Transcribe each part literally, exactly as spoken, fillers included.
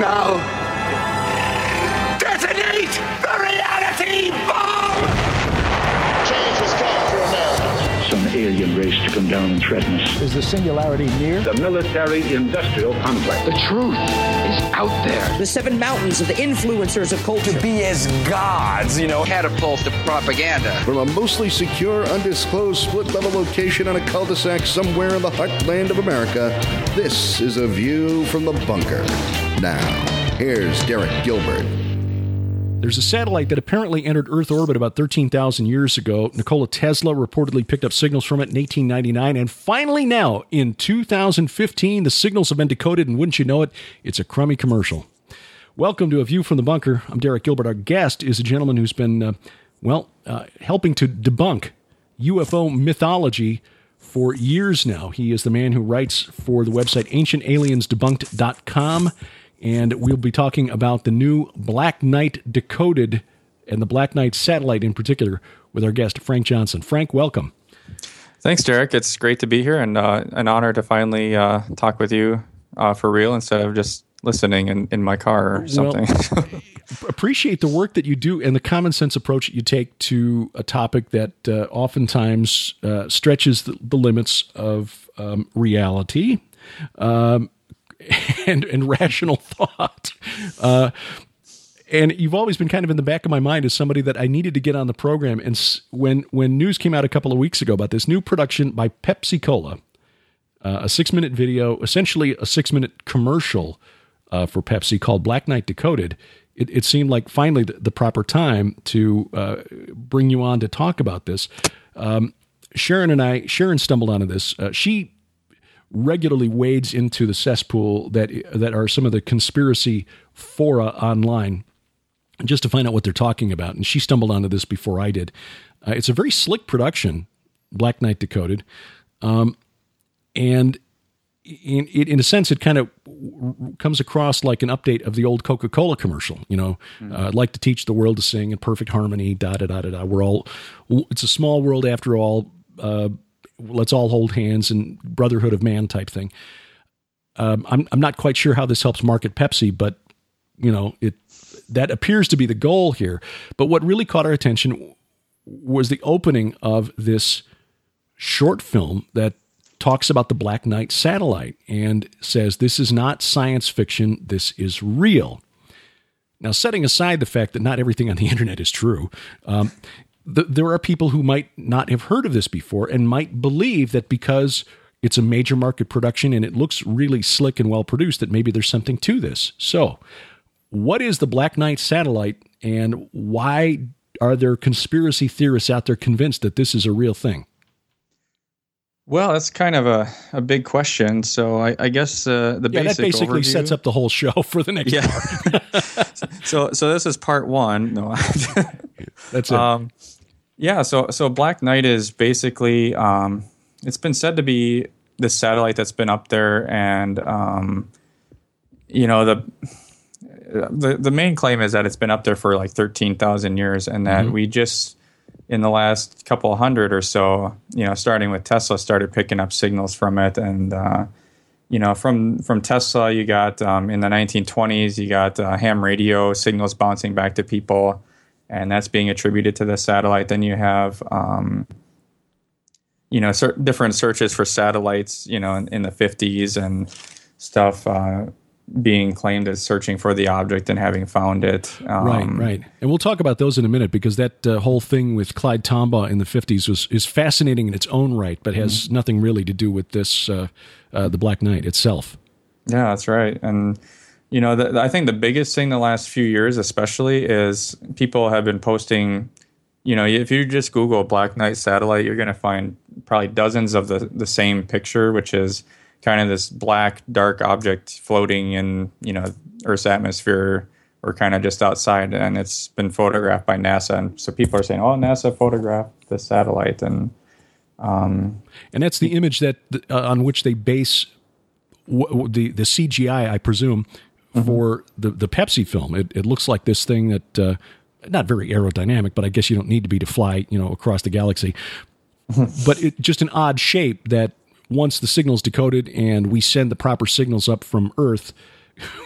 Now, detonate the reality bomb! Change has come for America. Some alien race to come down and threaten us. Is the singularity near? The military-industrial complex. The truth is out there. The seven mountains of the influencers of culture. To be as gods, you know. Catapult to propaganda. From a mostly secure, undisclosed split-level location on a cul-de-sac somewhere in the heartland of America, this is A View from the Bunker. Now, here's Derek Gilbert. There's a satellite that apparently entered Earth orbit about thirteen thousand years ago. Nikola Tesla reportedly picked up signals from it in eighteen ninety-nine. And finally now, in two thousand fifteen, the signals have been decoded, and wouldn't you know it, it's a crummy commercial. Welcome to A View from the Bunker. I'm Derek Gilbert. Our guest is a gentleman who's been, uh, well, uh, helping to debunk U F O mythology for years now. He is the man who writes for the website ancient aliens debunked dot com. And we'll be talking about the new Black Knight Decoded and the Black Knight satellite in particular with our guest, Frank Johnson. Frank, welcome. Thanks, Derek. It's great to be here and uh, an honor to finally uh, talk with you uh, for real instead of just listening in, in my car or something. Well, appreciate the work that you do and the common sense approach that you take to a topic that uh, oftentimes uh, stretches the, the limits of um, reality. Um And, and rational thought. Uh, and you've always been kind of in the back of my mind as somebody that I needed to get on the program. And s- when, when news came out a couple of weeks ago about this new production by Pepsi Cola, uh, a six minute video, essentially a six minute commercial uh, for Pepsi called Black Knight Decoded, it, it seemed like finally the, the proper time to uh, bring you on to talk about this. Um, Sharon and I, Sharon stumbled onto this. Uh, she regularly wades into the cesspool that that are some of the conspiracy fora online just to find out what they're talking about. And she stumbled onto this before I did. Uh, it's a very slick production, Black Knight Decoded. Um, and in, in a sense, it kind of comes across like an update of the old Coca-Cola commercial. You know, mm-hmm. uh, I'd like to teach the world to sing in perfect harmony, da, da, da, da, da. We're all, it's a small world after all, uh, let's all hold hands and brotherhood of man type thing. Um, I'm I'm not quite sure how this helps market Pepsi, but you know it that appears to be the goal here. But what really caught our attention was the opening of this short film that talks about the Black Knight satellite and says this is not science fiction, this is real. Now, setting aside the fact that not everything on the internet is true, um, The, there are people who might not have heard of this before and might believe that because it's a major market production and it looks really slick and well produced, that maybe there's something to this. So what is the Black Knight satellite and why are there conspiracy theorists out there convinced that this is a real thing? Well, that's kind of a, a big question. So I, I guess uh, the yeah, basic that basically overview, sets up the whole show for the next yeah. hour. so so this is part one. No, that's it. Um, yeah. So so Black Knight is basically um, it's been said to be the satellite that's been up there, and um, you know the the the main claim is that it's been up there for like thirteen thousand years, and that mm-hmm. we just in the last couple hundred or so, you know, starting with Tesla, started picking up signals from it. And, uh, you know, from, from Tesla, you got, um, in the nineteen twenties, you got uh, ham radio signals bouncing back to people, and that's being attributed to the satellite. Then you have, um, you know, cer- different searches for satellites, you know, in, in the fifties and stuff, uh, being claimed as searching for the object and having found it. Um, right, right. And we'll talk about those in a minute, because that uh, whole thing with Clyde Tombaugh in the fifties was is fascinating in its own right, but has mm-hmm. nothing really to do with this, uh, uh, the Black Knight itself. Yeah, that's right. And, you know, the, I think the biggest thing the last few years especially is people have been posting, you know, if you just Google Black Knight satellite, you're going to find probably dozens of the, the same picture, which is kind of this black, dark object floating in, you know, Earth's atmosphere or kind of just outside. And it's been photographed by NASA. And so people are saying, oh, NASA photographed the satellite. And um, and that's the image that uh, on which they base w- w- the, the C G I, I presume, mm-hmm. for the, the Pepsi film. It, it looks like this thing that, uh, not very aerodynamic, but I guess you don't need to be to fly, you know, across the galaxy. But it just an odd shape that, once the signal's decoded and we send the proper signals up from Earth,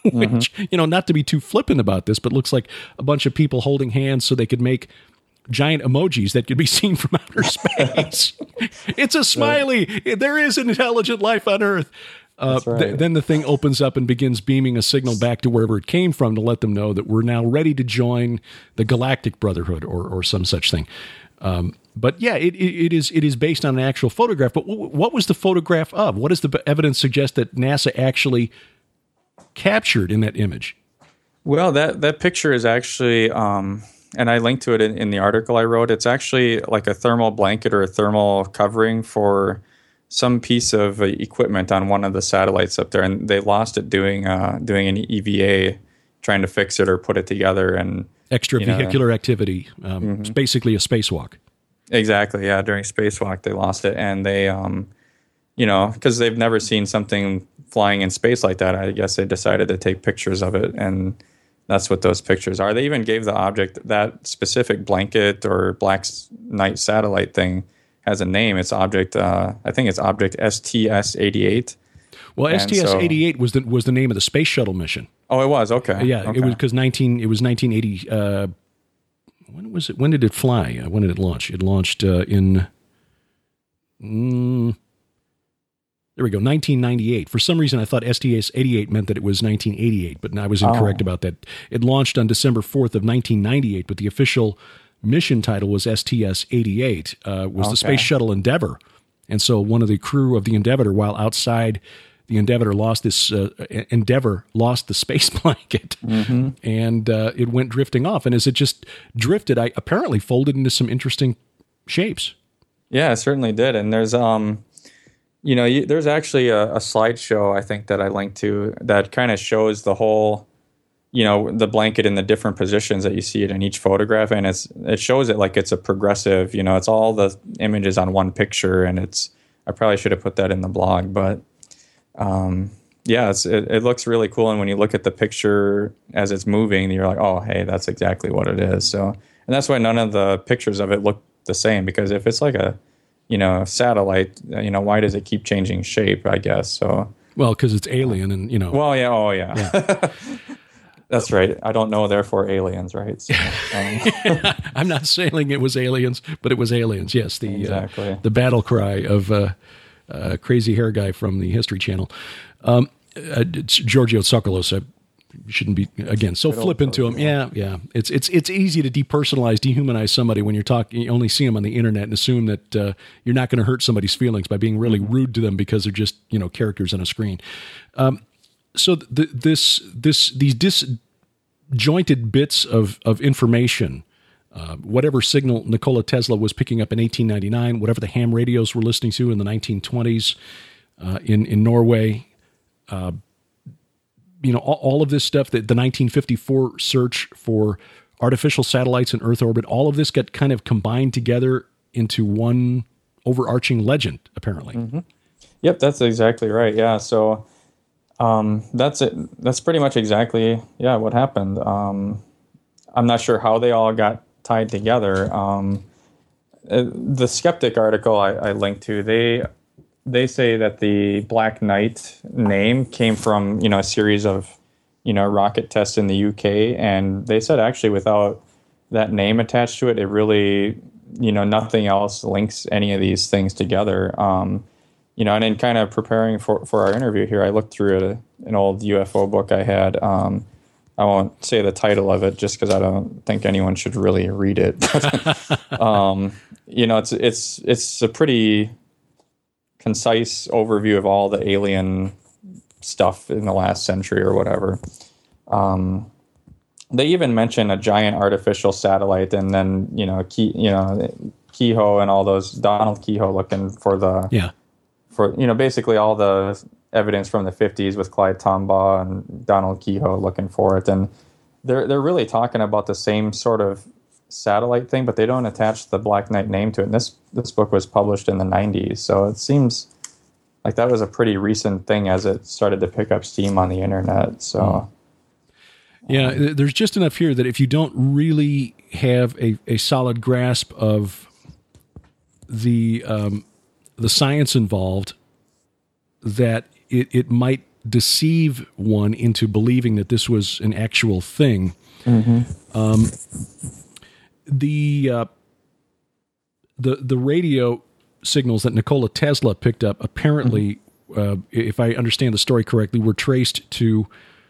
which, Mm-hmm. you know, not to be too flippant about this, but looks like a bunch of people holding hands so they could make giant emojis that could be seen from outer space. It's a smiley. There is an intelligent life on Earth. Uh, right. th- then the thing opens up and begins beaming a signal back to wherever it came from to let them know that we're now ready to join the Galactic Brotherhood or or some such thing. Um, but yeah, it, it, it is it is based on an actual photograph. But w- what was the photograph of? What does the evidence suggest that NASA actually captured in that image? Well, that, that picture is actually, um, and I linked to it in, in the article I wrote, it's actually like a thermal blanket or a thermal covering for some piece of uh, equipment on one of the satellites up there, and they lost it doing uh, doing an E V A, trying to fix it or put it together. And extravehicular you know, activity. Um, mm-hmm. It's basically a spacewalk. Exactly, yeah. During spacewalk, they lost it, and they, um, you know, because they've never seen something flying in space like that, I guess they decided to take pictures of it, and that's what those pictures are. They even gave the object, that specific blanket or Black Knight satellite thing, has a name. It's object. Uh, I think it's object S T S eighty-eight. Well, and S T S eighty-eight so, was the was the name of the space shuttle mission. Oh, it was okay. Yeah, okay. it was because nineteen. It was nineteen eighty. Uh, when was it? When did it fly? Uh, when did it launch? It launched uh, in. Mm, there we go. nineteen ninety-eight. For some reason, I thought S T S eighty-eight meant that it was nineteen eighty-eight, but I was incorrect oh. about that. It launched on December fourth of nineteen ninety-eight, but the official mission title was S T S eighty-eight, uh, was okay. the Space Shuttle Endeavour. And so one of the crew of the Endeavour, while outside the Endeavour, lost this, uh, Endeavour lost the space blanket, mm-hmm. and uh, it went drifting off. And as it just drifted, I apparently folded into some interesting shapes. Yeah, it certainly did. And there's, um, you know, you, there's actually a, a slideshow, I think, that I linked to that kind of shows the whole, you know, the blanket in the different positions that you see it in each photograph, and it's it shows it like it's a progressive, you know, it's all the images on one picture, and it's, I probably should have put that in the blog, but um, yeah, it's, it, it looks really cool, and when you look at the picture as it's moving, you're like, oh, hey, that's exactly what it is. So, and that's why none of the pictures of it look the same, because if it's like a, you know, satellite, you know, why does it keep changing shape, I guess, so. Well, because it's alien, and, you know. Well, yeah, oh, yeah. yeah. That's right. I don't know, therefore aliens, right? So, um. I'm not saying it was aliens, but it was aliens. Yes, the exactly. uh, the battle cry of uh, uh, crazy hair guy from the History Channel. Um, uh, it's Giorgio Tsoukalos. I shouldn't be again so Good flippant to him. Yeah, yeah. It's it's it's easy to depersonalize, dehumanize somebody when you're talking. You only see them on the internet and assume that uh, you're not going to hurt somebody's feelings by being really rude to them because they're just, you know, characters on a screen. Um, So th- this this these disjointed bits of of information, uh, whatever signal Nikola Tesla was picking up in eighteen ninety-nine, whatever the ham radios were listening to in the nineteen twenties uh, in in Norway, uh, you know, all, all of this stuff, that the nineteen fifty-four search for artificial satellites in Earth orbit, all of this got kind of combined together into one overarching legend, apparently. Mm-hmm. Yep, that's exactly right. Yeah, so. Um, that's it. That's pretty much exactly, yeah, what happened. Um, I'm not sure how they all got tied together. Um, uh, the Skeptic article I, I linked to, they they say that the Black Knight name came from, you know, a series of, you know, rocket tests in the U K, and they said actually without that name attached to it, it really, you know, nothing else links any of these things together. Um, You know, and in kind of preparing for, for our interview here, I looked through a, an old U F O book I had. Um, I won't say the title of it just because I don't think anyone should really read it. um, you know, it's it's it's a pretty concise overview of all the alien stuff in the last century or whatever. Um, they even mention a giant artificial satellite, and then you know, Key, you know, Keyhoe and all those Donald Keyhoe looking for the yeah. For, you know, basically all the evidence from the fifties with Clyde Tombaugh and Donald Keyhoe looking for it. And they're they're really talking about the same sort of satellite thing, but they don't attach the Black Knight name to it. And this, this book was published in the nineties, so it seems like that was a pretty recent thing as it started to pick up steam on the internet. So, mm. yeah, um, there's just enough here that if you don't really have a, a solid grasp of the... Um, the science involved, that it, it might deceive one into believing that this was an actual thing. Mm-hmm. Um, the uh, the the radio signals that Nikola Tesla picked up apparently, mm-hmm. uh, if I understand the story correctly, were traced to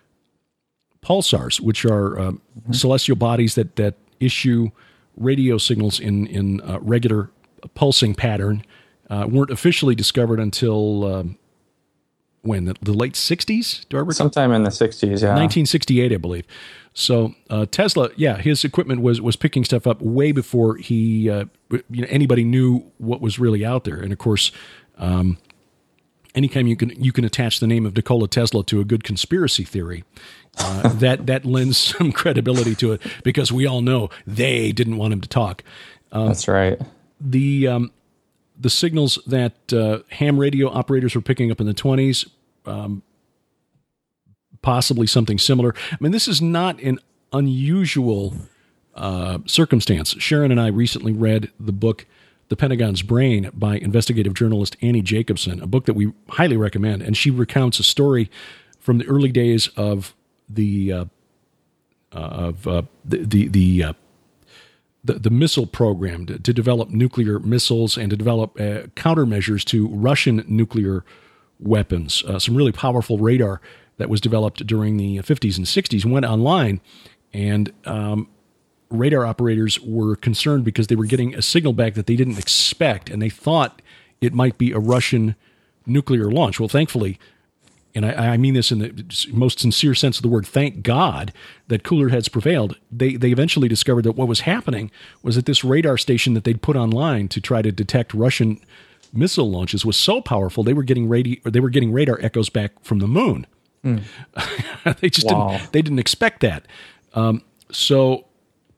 pulsars, which are uh, mm-hmm. celestial bodies that that issue radio signals in in uh, regular pulsing pattern. Uh, weren't officially discovered until um, when the, the late sixties. Do I recall? Sometime in the sixties, yeah, nineteen sixty-eight, I believe. So uh, Tesla, yeah, his equipment was was picking stuff up way before he uh, you know anybody knew what was really out there. And of course, um, anytime you can you can attach the name of Nikola Tesla to a good conspiracy theory, uh, that that lends some credibility to it, because we all know they didn't want him to talk. Um, That's right. The um, the signals that uh, ham radio operators were picking up in the twenties, um, possibly something similar. I mean, this is not an unusual uh, circumstance. Sharon and I recently read the book The Pentagon's Brain by investigative journalist Annie Jacobson, a book that we highly recommend. And she recounts a story from the early days of the uh, uh, of uh, the the the, uh, the the missile program to, to develop nuclear missiles and to develop uh, countermeasures to Russian nuclear weapons. Uh, some really powerful radar that was developed during the fifties and sixties went online, and um, radar operators were concerned because they were getting a signal back that they didn't expect, and they thought it might be a Russian nuclear launch. Well, thankfully, and I, I mean this in the most sincere sense of the word, thank God that cooler heads prevailed. They they eventually discovered that what was happening was that this radar station that they'd put online to try to detect Russian missile launches was so powerful they were getting radio, or they were getting radar echoes back from the moon. Mm. they just wow. didn't they didn't expect that. Um, so.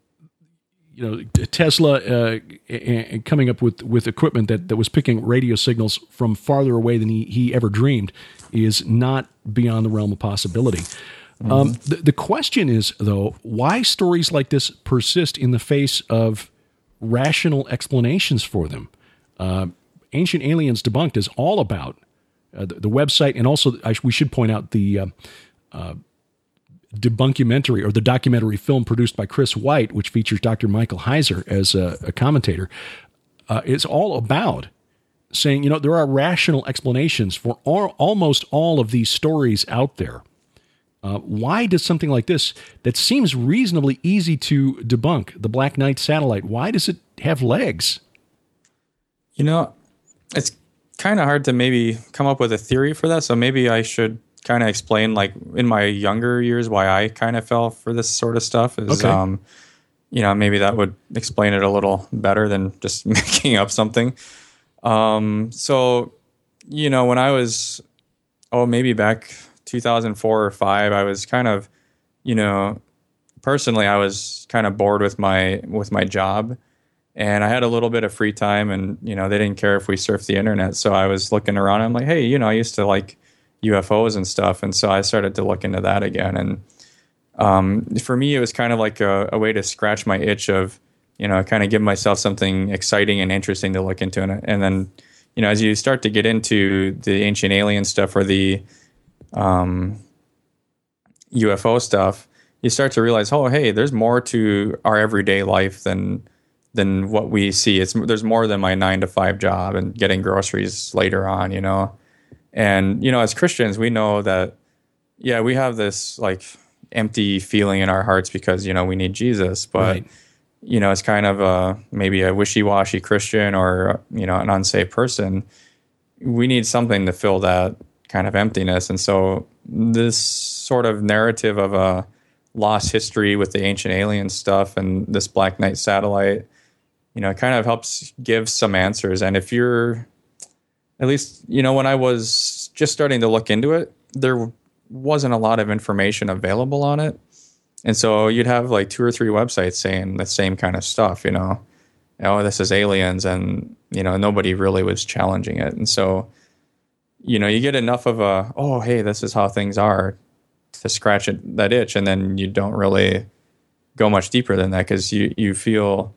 You know, Tesla uh, and coming up with, with equipment that, that was picking radio signals from farther away than he, he ever dreamed is not beyond the realm of possibility. Mm-hmm. Um, the, the question is, though, why stories like this persist in the face of rational explanations for them? Uh, Ancient Aliens Debunked is all about uh, the, the website, and also I, we should point out the uh, uh, debunkumentary, or the documentary film produced by Chris White, which features Doctor Michael Heiser as a, a commentator. Uh, it's all about saying, you know, there are rational explanations for all, almost all of these stories out there. Uh, why does something like this, that seems reasonably easy to debunk, the Black Knight satellite, why does it have legs? You know, it's kind of hard to maybe come up with a theory for that, so maybe I should kind of explain, like, in my younger years, why I kind of fell for this sort of stuff is, okay. um, you know, maybe that would explain it a little better than just making up something. Um, so, you know, when I was, oh, maybe back two thousand four or five, I was kind of, you know, personally, I was kind of bored with my, with my job, and I had a little bit of free time, and, you know, they didn't care if we surfed the internet. So I was looking around, and I'm like, hey, you know, I used to like U F Os and stuff, and so I started to look into that again. And um, for me, it was kind of like a, a way to scratch my itch of, you know, kind of give myself something exciting and interesting to look into. And, and then, you know, as you start to get into the ancient alien stuff or the um, U F O stuff, you start to realize, oh, hey, there's more to our everyday life than than what we see. It's there's more than my nine to five job and getting groceries later on, you know. And, you know, as Christians, we know that, yeah, we have this like empty feeling in our hearts because, you know, we need Jesus. But, right. you know, it's kind of a, maybe a wishy-washy Christian or, you know, an unsaved person. We need something to fill that kind of emptiness. And so this sort of narrative of a lost history with the ancient alien stuff and this Black Knight satellite, you know, it kind of helps give some answers. And if you're, at least, you know, when I was just starting to look into it, there wasn't a lot of information available on it. And so you'd have like two or three websites saying the same kind of stuff, you know, oh, this is aliens. And, you know, nobody really was challenging it. And so, you know, you get enough of a, oh, hey, this is how things are, to scratch it, that itch. And then you don't really go much deeper than that because you, you feel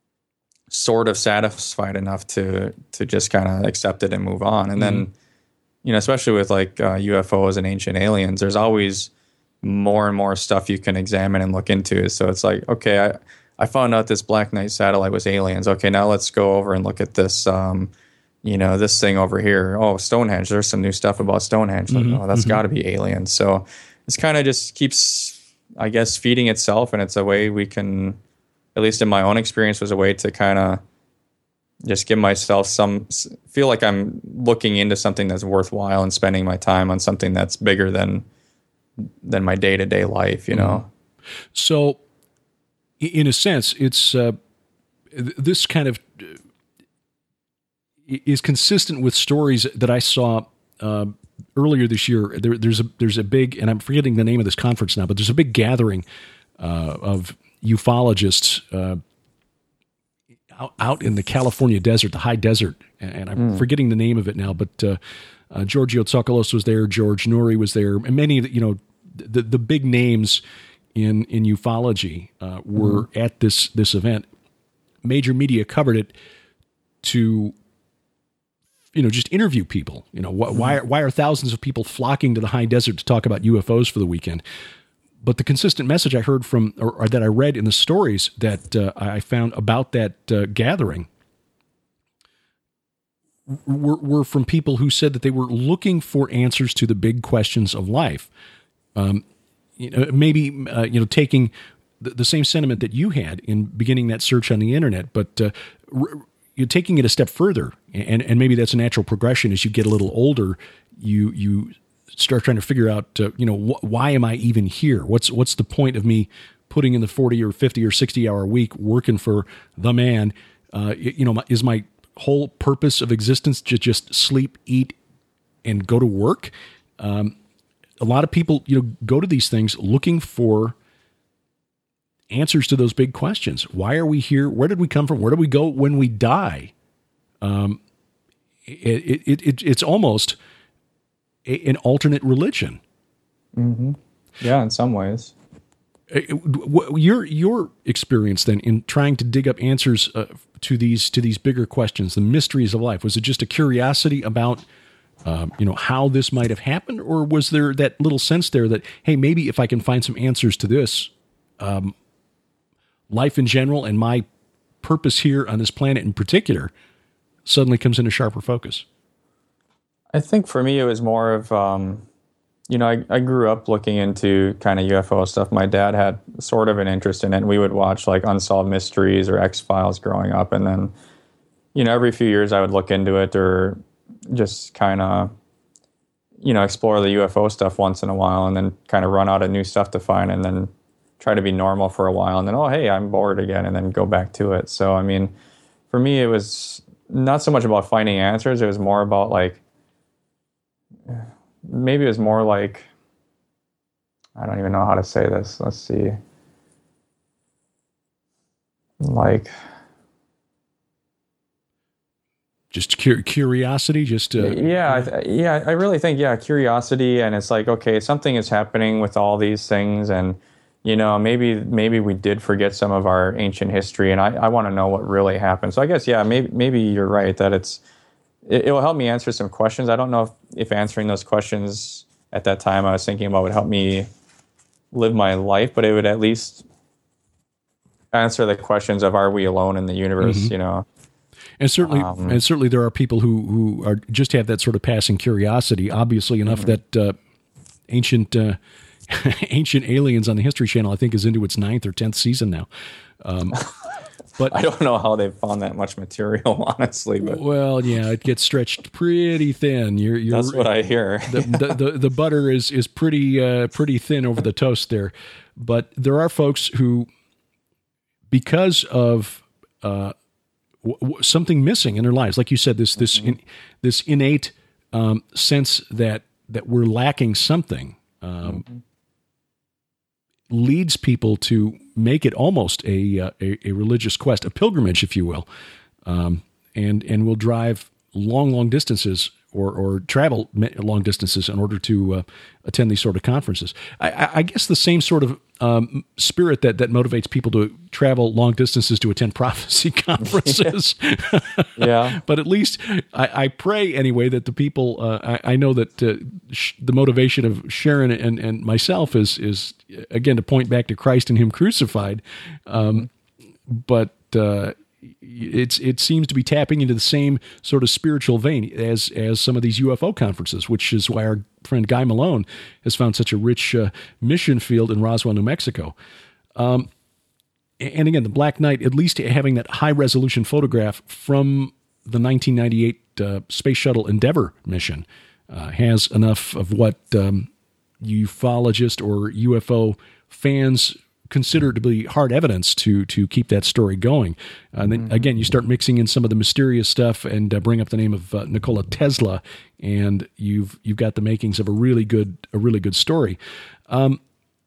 sort of satisfied enough to to just kind of accept it and move on. And mm-hmm. then, you know, especially with like uh, U F Os and ancient aliens, there's always more and more stuff you can examine and look into. So it's like, okay, I, I found out this Black Knight satellite was aliens. Okay, now let's go over and look at this, um, you know, this thing over here. Oh, Stonehenge. There's some new stuff about Stonehenge. Like, Mm-hmm, oh, that's mm-hmm. got to be aliens. So it's kind of just keeps, I guess, feeding itself. And it's a way we can, at least in my own experience, was a way to kind of just give myself some, feel like I'm looking into something that's worthwhile and spending my time on something that's bigger than than my day-to-day life, you know? So in a sense, it's uh, this kind of uh, is consistent with stories that I saw uh, earlier this year. There, there's a there's a big, and I'm forgetting the name of this conference now, but there's a big gathering uh, of ufologists uh, out, out in the California desert, the high desert, and I'm mm. forgetting the name of it now, but uh, uh, Giorgio Tsoukalos was there, George Noory was there, and many, you know, the the big names in in ufology uh, were mm. at this this event. Major media covered it to, you know, just interview people. You know, wh- why why are thousands of people flocking to the high desert to talk about U F Os for the weekend? But the consistent message I heard from, or, or that I read in the stories that uh, I found about that uh, gathering, were, were from people who said that they were looking for answers to the big questions of life. Um, you know, maybe uh, you know, taking the, the same sentiment that you had in beginning that search on the internet, but uh, r- you're taking it a step further, and and maybe that's a natural progression as you get a little older. You you start trying to figure out, uh, you know, wh- why am I even here? What's what's the point of me putting in the forty or fifty or sixty hour week working for the man? Uh, you know, is my whole purpose of existence to just sleep, eat, and go to work? Um, a lot of people, you know, go to these things looking for answers to those big questions. Why are we here? Where did we come from? Where do we go when we die? Um, it, it, it it's almost a, an alternate religion. Mm-hmm. Yeah, in some ways. Your your experience then in trying to dig up answers uh, to these to these bigger questions, the mysteries of life, was it just a curiosity about um, you know, how this might have happened, or was there that little sense there that, hey, maybe if I can find some answers to this, um, life in general and my purpose here on this planet in particular suddenly comes into sharper focus? I think for me it was more of um, you know, I, I grew up looking into kind of U F O stuff. My dad had sort of an interest in it, and we would watch like Unsolved Mysteries or X-Files growing up. And then, you know, every few years I would look into it or just kind of, you know, explore the U F O stuff once in a while, and then kind of run out of new stuff to find, and then try to be normal for a while. And then, oh, hey, I'm bored again, and then go back to it. So, I mean, for me, it was not so much about finding answers. It was more about like, maybe it was more like, I don't even know how to say this. Let's see. Like, just cur- curiosity, just uh, yeah, I th- yeah. I really think yeah, curiosity, and it's like, okay, something is happening with all these things, and you know, maybe maybe we did forget some of our ancient history, and I, I want to know what really happened. So I guess yeah, maybe maybe you're right that it's it, it will help me answer some questions. I don't know if, if answering those questions at that time I was thinking about would help me live my life, but it would at least answer the questions of, are we alone in the universe? Mm-hmm. You know. And certainly, um, and certainly, there are people who who are just have that sort of passing curiosity. Obviously, enough mm-hmm. that uh, ancient uh, ancient aliens on the History Channel, I think, is into its ninth or tenth season now. Um, but I don't know how they've found that much material, honestly. But well, yeah, it gets stretched pretty thin. You're, you're, that's what I hear. the, the, the the butter is is pretty uh, pretty thin over the toast there. But there are folks who, because of uh, something missing in their lives, like you said, this this mm-hmm. in, this innate um, sense that that we're lacking something, um, mm-hmm. leads people to make it almost a, uh, a a religious quest, a pilgrimage, if you will, um, and and will drive long, long distances or, or travel long distances in order to uh, attend these sort of conferences. I, I guess the same sort of um, spirit that, that motivates people to travel long distances to attend prophecy conferences. Yeah. But at least I, I pray anyway that the people, uh, I, I know that uh, sh- the motivation of Sharon and, and myself is, is, again, to point back to Christ and Him crucified. Um, but uh, it's it seems to be tapping into the same sort of spiritual vein as as some of these U F O conferences, which is why our friend Guy Malone has found such a rich uh, mission field in Roswell, New Mexico. Um, and again, the Black Knight, at least having that high resolution photograph from the nineteen ninety-eight uh, Space Shuttle Endeavour mission, uh, has enough of what um, ufologists or U F O fans consider to be hard evidence to to keep that story going. Uh, and then mm-hmm. again, you start mixing in some of the mysterious stuff and uh, bring up the name of uh, Nikola Tesla, and you've you've got the makings of a really good a really good story. Um,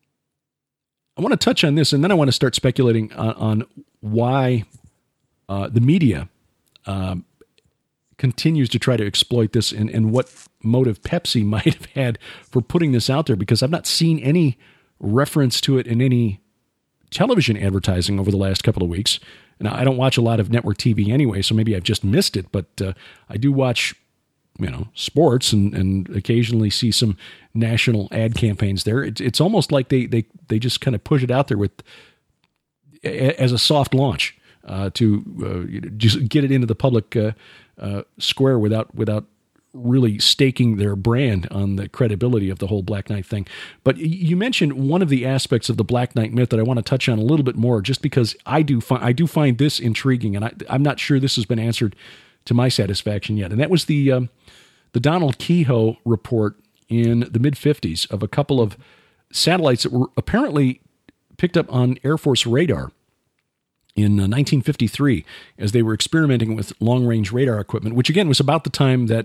I want to touch on this, and then I want to start speculating on, on why uh, the media um, continues to try to exploit this, and, and what motive Pepsi might have had for putting this out there, because I've not seen any reference to it in any television advertising over the last couple of weeks. And I don't watch a lot of network T V anyway, so maybe I've just missed it, but uh, I do watch, you know, sports and, and occasionally see some national ad campaigns there. It's, it's almost like they, they, they just kind of push it out there with as a soft launch uh, to uh, just get it into the public uh, uh, square without, without really staking their brand on the credibility of the whole Black Knight thing. But you mentioned one of the aspects of the Black Knight myth that I want to touch on a little bit more, just because I do find, I do find this intriguing, and I, I'm not sure this has been answered to my satisfaction yet. And that was the, um, the Donald Keyhoe report in the mid fifties of a couple of satellites that were apparently picked up on Air Force radar in uh, nineteen fifty-three as they were experimenting with long-range radar equipment, which again was about the time that,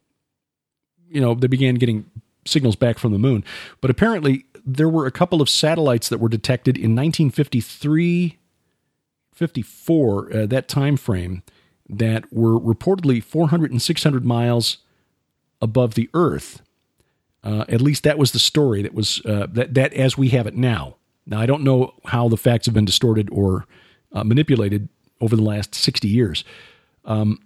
you know, they began getting signals back from the moon. But apparently there were a couple of satellites that were detected in nineteen fifty-three, fifty-four, uh, that time frame, that were reportedly four hundred and six hundred miles above the Earth. Uh, at least that was the story that was uh, that that as we have it now. Now, I don't know how the facts have been distorted or uh, manipulated over the last sixty years. Um,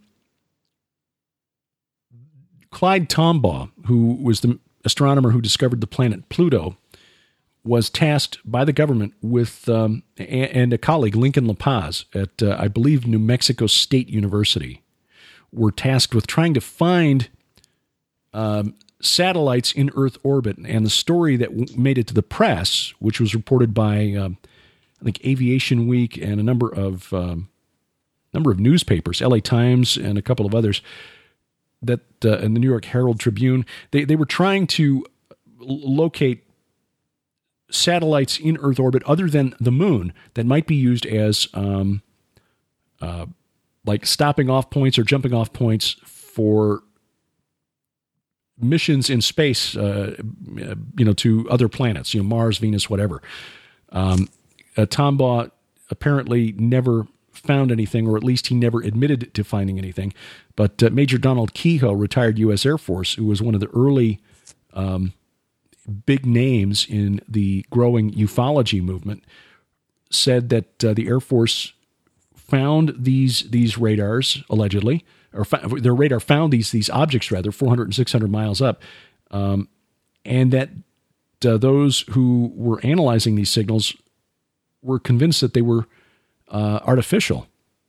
Clyde Tombaugh, who was the astronomer who discovered the planet Pluto, was tasked by the government with, um, and a colleague, Lincoln La Paz, at, uh, I believe, New Mexico State University, were tasked with trying to find um, satellites in Earth orbit. And the story that w- made it to the press, which was reported by, um, I think, Aviation Week and a number of um, number of newspapers, L A Times and a couple of others, that uh, in the New York Herald Tribune, they, they were trying to locate satellites in Earth orbit other than the moon that might be used as um, uh, like stopping off points or jumping off points for missions in space, uh, you know, to other planets, you know, Mars, Venus, whatever. Um, uh, Tombaugh apparently never found anything, or at least he never admitted to finding anything. But uh, Major Donald Keyhoe, retired U S Air Force, who was one of the early um, big names in the growing ufology movement, said that uh, the Air Force found these these radars, allegedly, or fa- their radar found these these objects, rather, four hundred and six hundred miles up, um, and that uh, those who were analyzing these signals were convinced that they were Uh, artificial.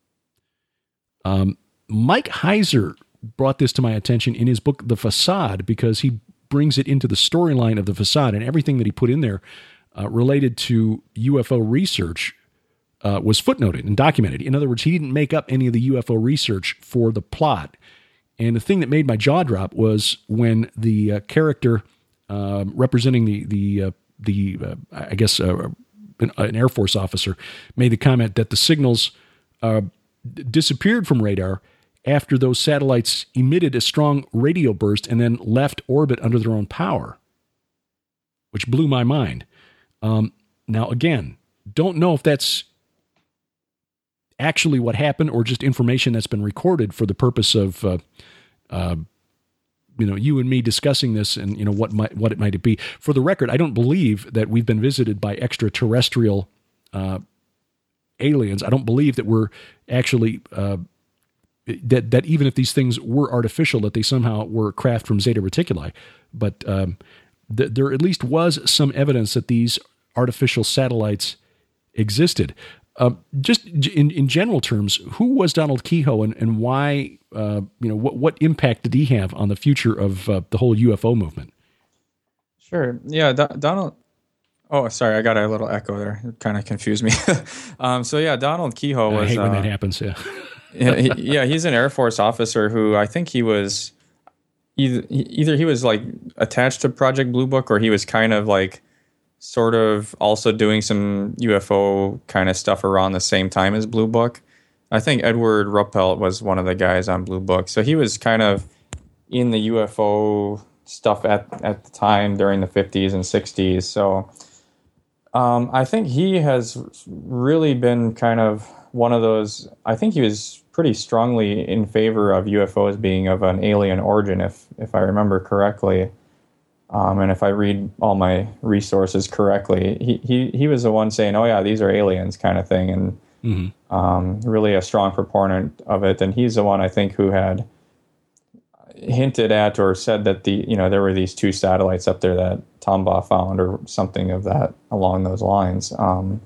Um, Mike Heiser brought this to my attention in his book, The Facade, because he brings it into the storyline of The Facade, and everything that he put in there uh, related to U F O research uh, was footnoted and documented. In other words, he didn't make up any of the U F O research for the plot. And the thing that made my jaw drop was when the uh, character uh, representing the, the, uh, the uh, I guess, uh, an Air Force officer made the comment that the signals uh, d- disappeared from radar after those satellites emitted a strong radio burst and then left orbit under their own power, which blew my mind. Um, now, again, don't know if that's actually what happened or just information that's been recorded for the purpose of, uh, uh, you know, you and me discussing this and, you know, what might, what it might be. For the record, I don't believe that we've been visited by extraterrestrial uh, aliens. I don't believe that we're actually, uh, that, that even if these things were artificial, that they somehow were craft from Zeta Reticuli. But um, th- there at least was some evidence that these artificial satellites existed. Uh, just in, in general terms, who was Donald Keyhoe and, and why, uh, you know, what, what impact did he have on the future of uh, the whole U F O movement? Sure. Yeah. Do- Donald. Oh, sorry. I got a little echo there. It kind of confused me. um, so yeah, Donald Keyhoe was, I hate when uh, that happens. Yeah. yeah, he, yeah. He's an Air Force officer who I think he was either, either he was like attached to Project Blue Book or he was kind of like, sort of also doing some U F O kind of stuff around the same time as Blue Book. I think Edward Ruppelt was one of the guys on Blue Book. So he was kind of in the U F O stuff at, at the time during the fifties and sixties. So um, I think he has really been kind of one of those, I think he was pretty strongly in favor of U F Os being of an alien origin, if if I remember correctly. Um, and if I read all my resources correctly, he, he, he was the one saying, oh, yeah, these are aliens kind of thing, and mm-hmm. um, really a strong proponent of it. And he's the one, I think, who had hinted at or said that the you know there were these two satellites up there that Tombaugh found or something of that along those lines. Um,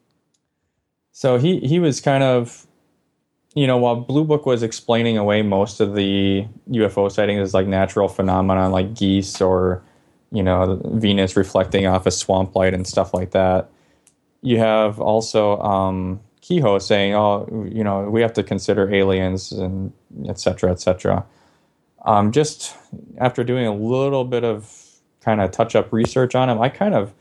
so he, he was kind of, you know, while Blue Book was explaining away most of the U F O sightings as like natural phenomena like geese or you know, Venus reflecting off a swamp light and stuff like that. You have also um, Keyhoe saying, oh, you know, we have to consider aliens and et cetera, et cetera. Um, just after doing a little bit of kind of touch-up research on him, I kind of,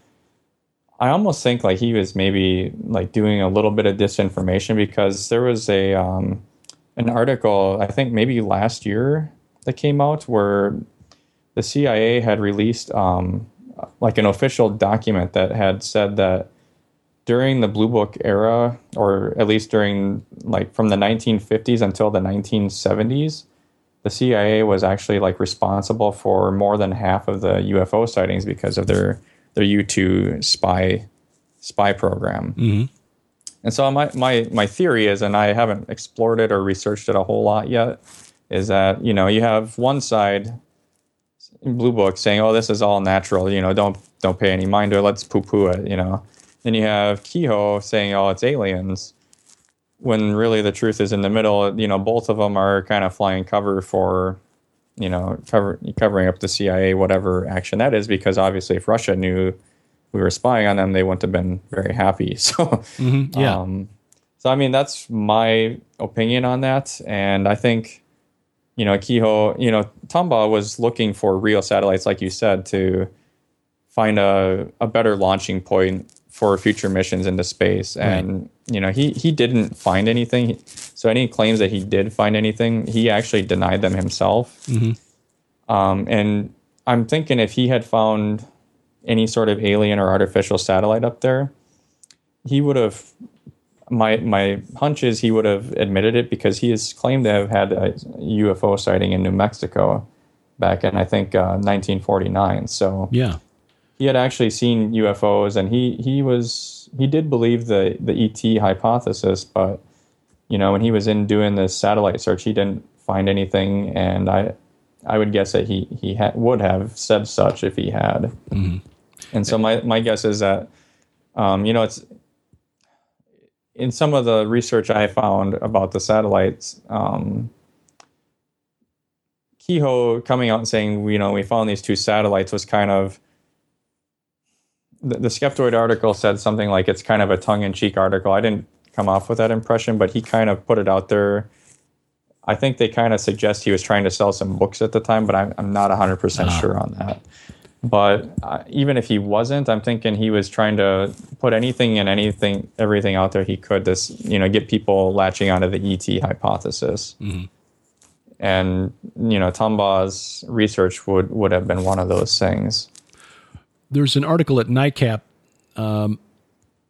I almost think like he was maybe like doing a little bit of disinformation because there was a um, an article, I think maybe last year that came out where the C I A had released um, like an official document that had said that during the Blue Book era, or at least during like from the nineteen fifties until the nineteen seventies, the C I A was actually like responsible for more than half of the U F O sightings because of their their U two spy spy program. Mm-hmm. And so my, my my theory is, and I haven't explored it or researched it a whole lot yet, is that, you know, you have one side in Blue Book saying, oh, this is all natural, you know, don't don't pay any mind to it, let's poo-poo it, you know. Then you have Keyhoe saying, oh, it's aliens, when really the truth is in the middle. You know, both of them are kind of flying cover for, you know, cover, covering up the C I A, whatever action that is, because obviously if Russia knew we were spying on them, they wouldn't have been very happy. So, mm-hmm, yeah. Um, so, I mean, that's my opinion on that. And I think, you know, Keyhoe, you know, Tombaugh was looking for real satellites, like you said, to find a, a better launching point for future missions into space. And, right. you know, he, he didn't find anything. So any claims that he did find anything, he actually denied them himself. Mm-hmm. Um, and I'm thinking if he had found any sort of alien or artificial satellite up there, he would have, my my hunch is he would have admitted it, because he has claimed to have had a U F O sighting in New Mexico back in, I think, uh, nineteen forty-nine. So yeah, he had actually seen U F Os, and he he was he did believe the the E T hypothesis, but you know, when he was in doing this satellite search, he didn't find anything, and I I would guess that he he ha- would have said such if he had. Mm-hmm. And so my my guess is that um, you know, it's in some of the research I found about the satellites, um, Keyhoe coming out and saying, you know, we found these two satellites was kind of, the, the Skeptoid article said something like it's kind of a tongue-in-cheek article. I didn't come off with that impression, but he kind of put it out there. I think they kind of suggest he was trying to sell some books at the time, but I'm, I'm not one hundred percent uh-huh. sure on that. But uh, even if he wasn't, I'm thinking he was trying to put anything and anything, everything out there he could to, you know, get people latching onto the E T hypothesis. Mm-hmm. And, you know, Tombaugh's research would, would have been one of those things. There's an article at NICAP um,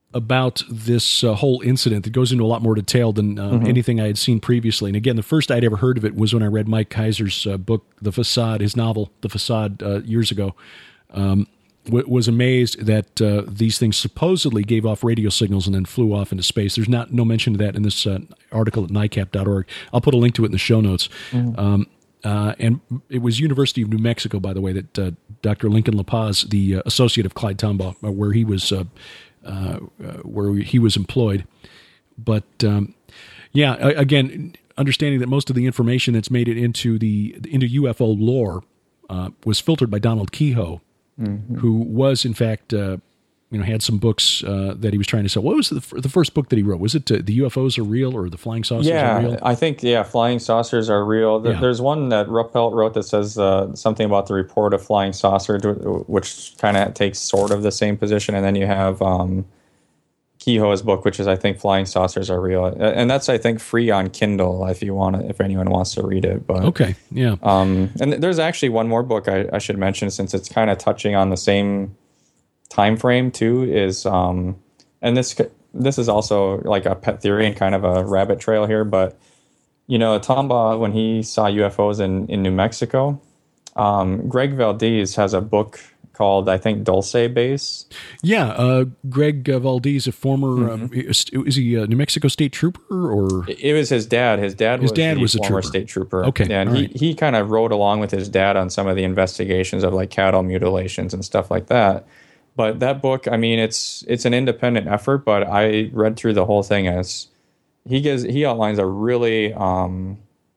about this uh, whole incident that goes into a lot more detail than uh, mm-hmm. anything I had seen previously. And again, the first I'd ever heard of it was when I read Mike Kaiser's uh, book, The Facade, his novel, The Facade, uh, years ago. Um, w- was amazed that uh, these things supposedly gave off radio signals and then flew off into space. There's not no mention of that in this uh, article at N I C A P dot org. I'll put a link to it in the show notes. Mm-hmm. Um, uh, and it was University of New Mexico, by the way, that uh, Doctor Lincoln La Paz, the uh, associate of Clyde Tombaugh, uh, where he was uh, uh, uh, where he was employed. But um, yeah, again, understanding that most of the information that's made it into the into U F O lore uh, was filtered by Donald Kehoe, mm-hmm. who was in fact uh, you know had some books uh, that he was trying to sell. What was the, the first book that he wrote? Was it uh, The U F Os Are Real or The Flying Saucers yeah, Are Real? I think yeah, Flying Saucers Are Real. Yeah. There's one that Ruppelt wrote that says uh, something about the report of flying saucers, which kind of takes sort of the same position, and then you have Um, Kehoe's book, which is I think Flying Saucers Are Real, and that's I think free on Kindle if you want to, if anyone wants to read it. But okay, yeah. Um, and there's actually one more book I, I should mention since it's kind of touching on the same time frame too. Is um, and this this is also like a pet theory and kind of a rabbit trail here, but you know, Tombaugh when he saw U F Os in in New Mexico, um, Greg Valdez has a book called, I think, Dulce Base. Yeah, uh, Greg uh, Valdez, a former, mm-hmm. um, is, is he a New Mexico state trooper or? It was his dad. His dad his was dad the was a former trooper. state trooper. Okay, yeah, and all he, right. he kind of rode along with his dad on some of the investigations of like cattle mutilations and stuff like that. But that book, I mean, it's it's an independent effort, but I read through the whole thing as he gives he outlines a really, um,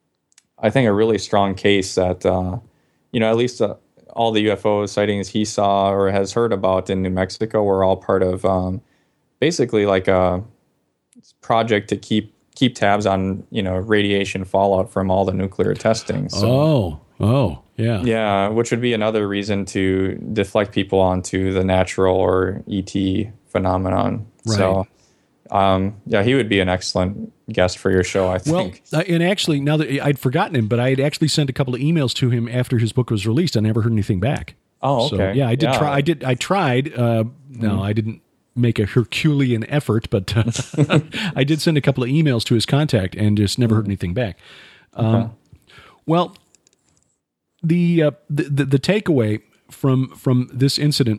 I think, a really strong case that uh, you know at least. Uh, all the U F O sightings he saw or has heard about in New Mexico were all part of um, basically like a project to keep keep tabs on, you know, radiation fallout from all the nuclear testing. So, oh, oh, yeah. Yeah, which would be another reason to deflect people onto the natural or E T phenomenon. Right. So, um, yeah, he would be an excellent guest for your show, I think. Well, uh, and actually, now that I'd forgotten him, but I had actually sent a couple of emails to him after his book was released. I never heard anything back. Oh, okay. So, yeah, I did yeah. try. I did. I tried. Uh, no, mm. I didn't make a Herculean effort, but uh, I did send a couple of emails to his contact and just never heard anything back. Um, okay. Well, the, uh, the the the takeaway from from this incident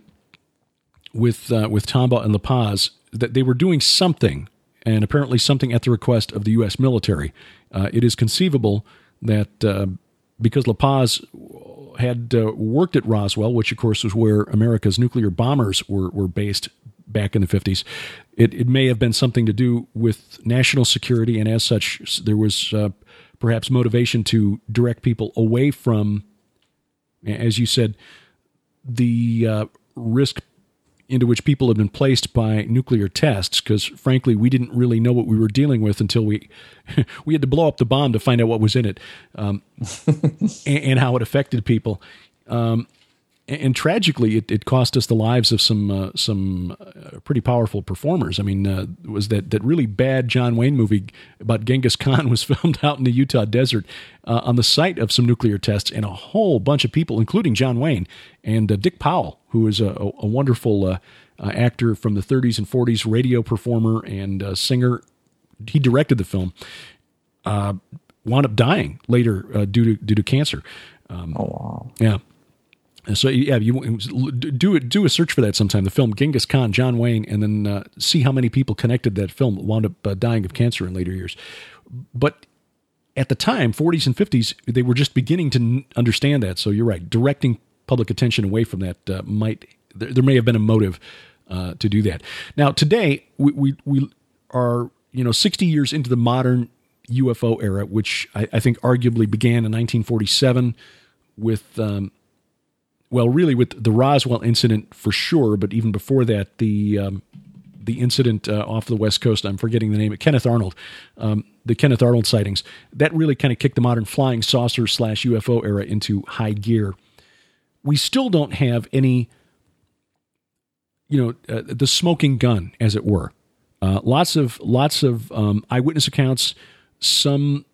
with uh, with Tombaugh and La Paz, that they were doing something, and apparently something at the request of the U S military. Uh, it is conceivable that uh, because La Paz had uh, worked at Roswell, which of course was where America's nuclear bombers were, were based back in the fifties, it, it may have been something to do with national security, and as such, there was uh, perhaps motivation to direct people away from, as you said, the uh, risk into which people have been placed by nuclear tests, because frankly, we didn't really know what we were dealing with until we we had to blow up the bomb to find out what was in it, um, and, and how it affected people. Um, and, and tragically, it, it cost us the lives of some uh, some uh, pretty powerful performers. I mean, uh, was that that really bad John Wayne movie about Genghis Khan was filmed out in the Utah desert uh, on the site of some nuclear tests, and a whole bunch of people, including John Wayne and uh, Dick Powell, who is a, a wonderful uh, uh, actor from the thirties and forties, radio performer and uh, singer. He directed the film. Uh, wound up dying later uh, due to due to cancer. Um, oh wow! Yeah. So yeah, you do it. Do a search for that sometime. The film Genghis Khan, John Wayne, and then uh, see how many people connected to that film wound up uh, dying of cancer in later years. But at the time, forties and fifties, they were just beginning to n- understand that. So you're right. Directing public attention away from that uh, might there, there may have been a motive uh, to do that. Now today we, we we are you know sixty years into the modern U F O era, which I, I think arguably began in nineteen forty-seven with. Um, Well, really, with the Roswell incident for sure, but even before that, the um, the incident uh, off the West Coast, I'm forgetting the name, of Kenneth Arnold, um, the Kenneth Arnold sightings, that really kind of kicked the modern flying saucer slash U F O era into high gear. We still don't have any, you know, uh, the smoking gun, as it were. Uh, lots of lots of um, eyewitness accounts, some.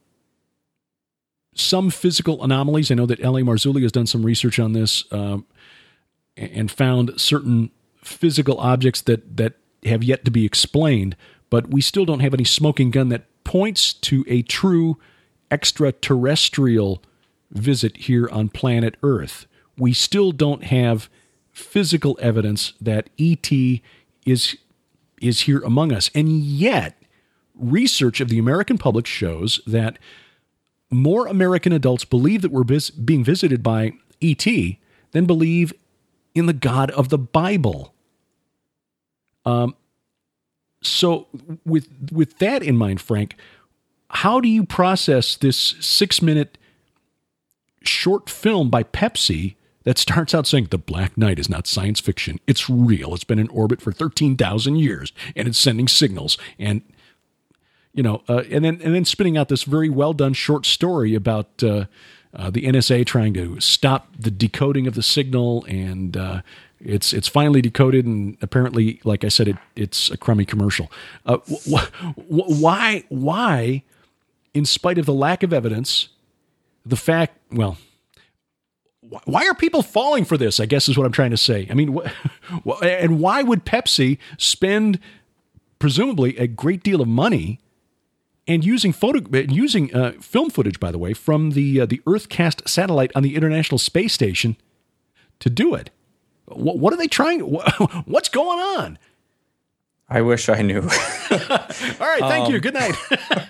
Some physical anomalies. I know that L A Marzulli has done some research on this um, and found certain physical objects that, that have yet to be explained, but we still don't have any smoking gun that points to a true extraterrestrial visit here on planet Earth. We still don't have physical evidence that E T is is here among us. And yet, research of the American public shows that more American adults believe that we're vis- being visited by E T than believe in the God of the Bible. Um, so with with that in mind, Frank, how do you process this six-minute short film by Pepsi that starts out saying the Black Knight is not science fiction, it's real, it's been in orbit for thirteen thousand years, and it's sending signals, and you know, uh, and then and then spinning out this very well done short story about uh, uh, the N S A trying to stop the decoding of the signal, and uh, it's it's finally decoded, and apparently, like I said, it it's a crummy commercial. Uh, wh- wh- why why, in spite of the lack of evidence, the fact well. Why are people falling for this, I guess is what I'm trying to say. I mean, wh- and why would Pepsi spend presumably a great deal of money and using photo using uh, film footage, by the way, from the uh, the EarthCast satellite on the International Space Station to do it? What, what are they trying? What's going on? I wish I knew. All right, thank um, you. Good night.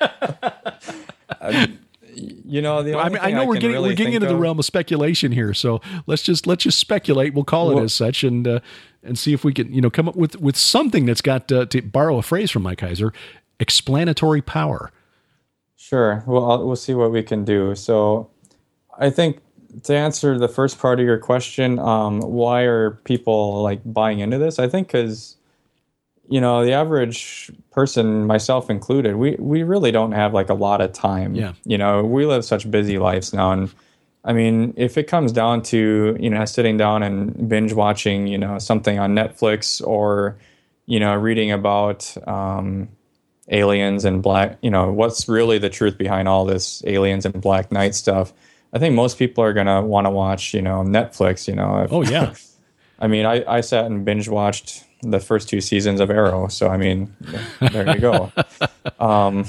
I, You know, the only I mean, I know I we're getting really we're getting into of, the realm of speculation here, so let's just let's just speculate. We'll call it well, as such, and uh, and see if we can you know come up with with something that's got uh, to borrow a phrase from Mike Heiser, explanatory power. Sure. Well, I'll, we'll see what we can do. So, I think to answer the first part of your question, um, why are people like buying into this? I think because you know, the average person, myself included, we, we really don't have like a lot of time. Yeah. You know, we live such busy lives now. And I mean, if it comes down to, you know, sitting down and binge watching, you know, something on Netflix or, you know, reading about um, aliens and black, you know, what's really the truth behind all this aliens and Black Knight stuff, I think most people are going to want to watch, you know, Netflix, you know. If, oh, yeah. I mean, I, I sat and binge watched the first two seasons of Arrow. So, I mean, there you go. um,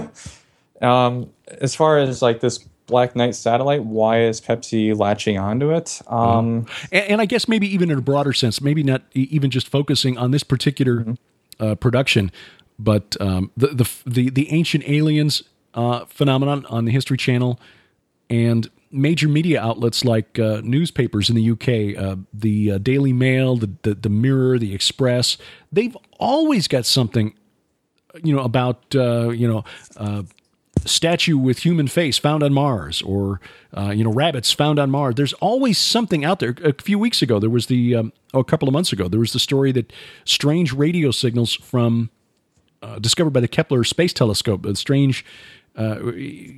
um, as far as like this Black Knight satellite, why is Pepsi latching onto it? Um, mm. and, and I guess maybe even in a broader sense, maybe not even just focusing on this particular mm-hmm. uh, production, but um, the, the, the, the ancient aliens uh, phenomenon on the History Channel and major media outlets like uh, newspapers in the U K, uh, the uh, Daily Mail, the, the the Mirror, the Express, they've always got something, you know, about uh, you know, uh, statue with human face found on Mars, or uh, you know, rabbits found on Mars. There's always something out there. A few weeks ago, there was the um, oh, a couple of months ago, there was the story that strange radio signals from uh, discovered by the Kepler Space Telescope, a strange. Uh,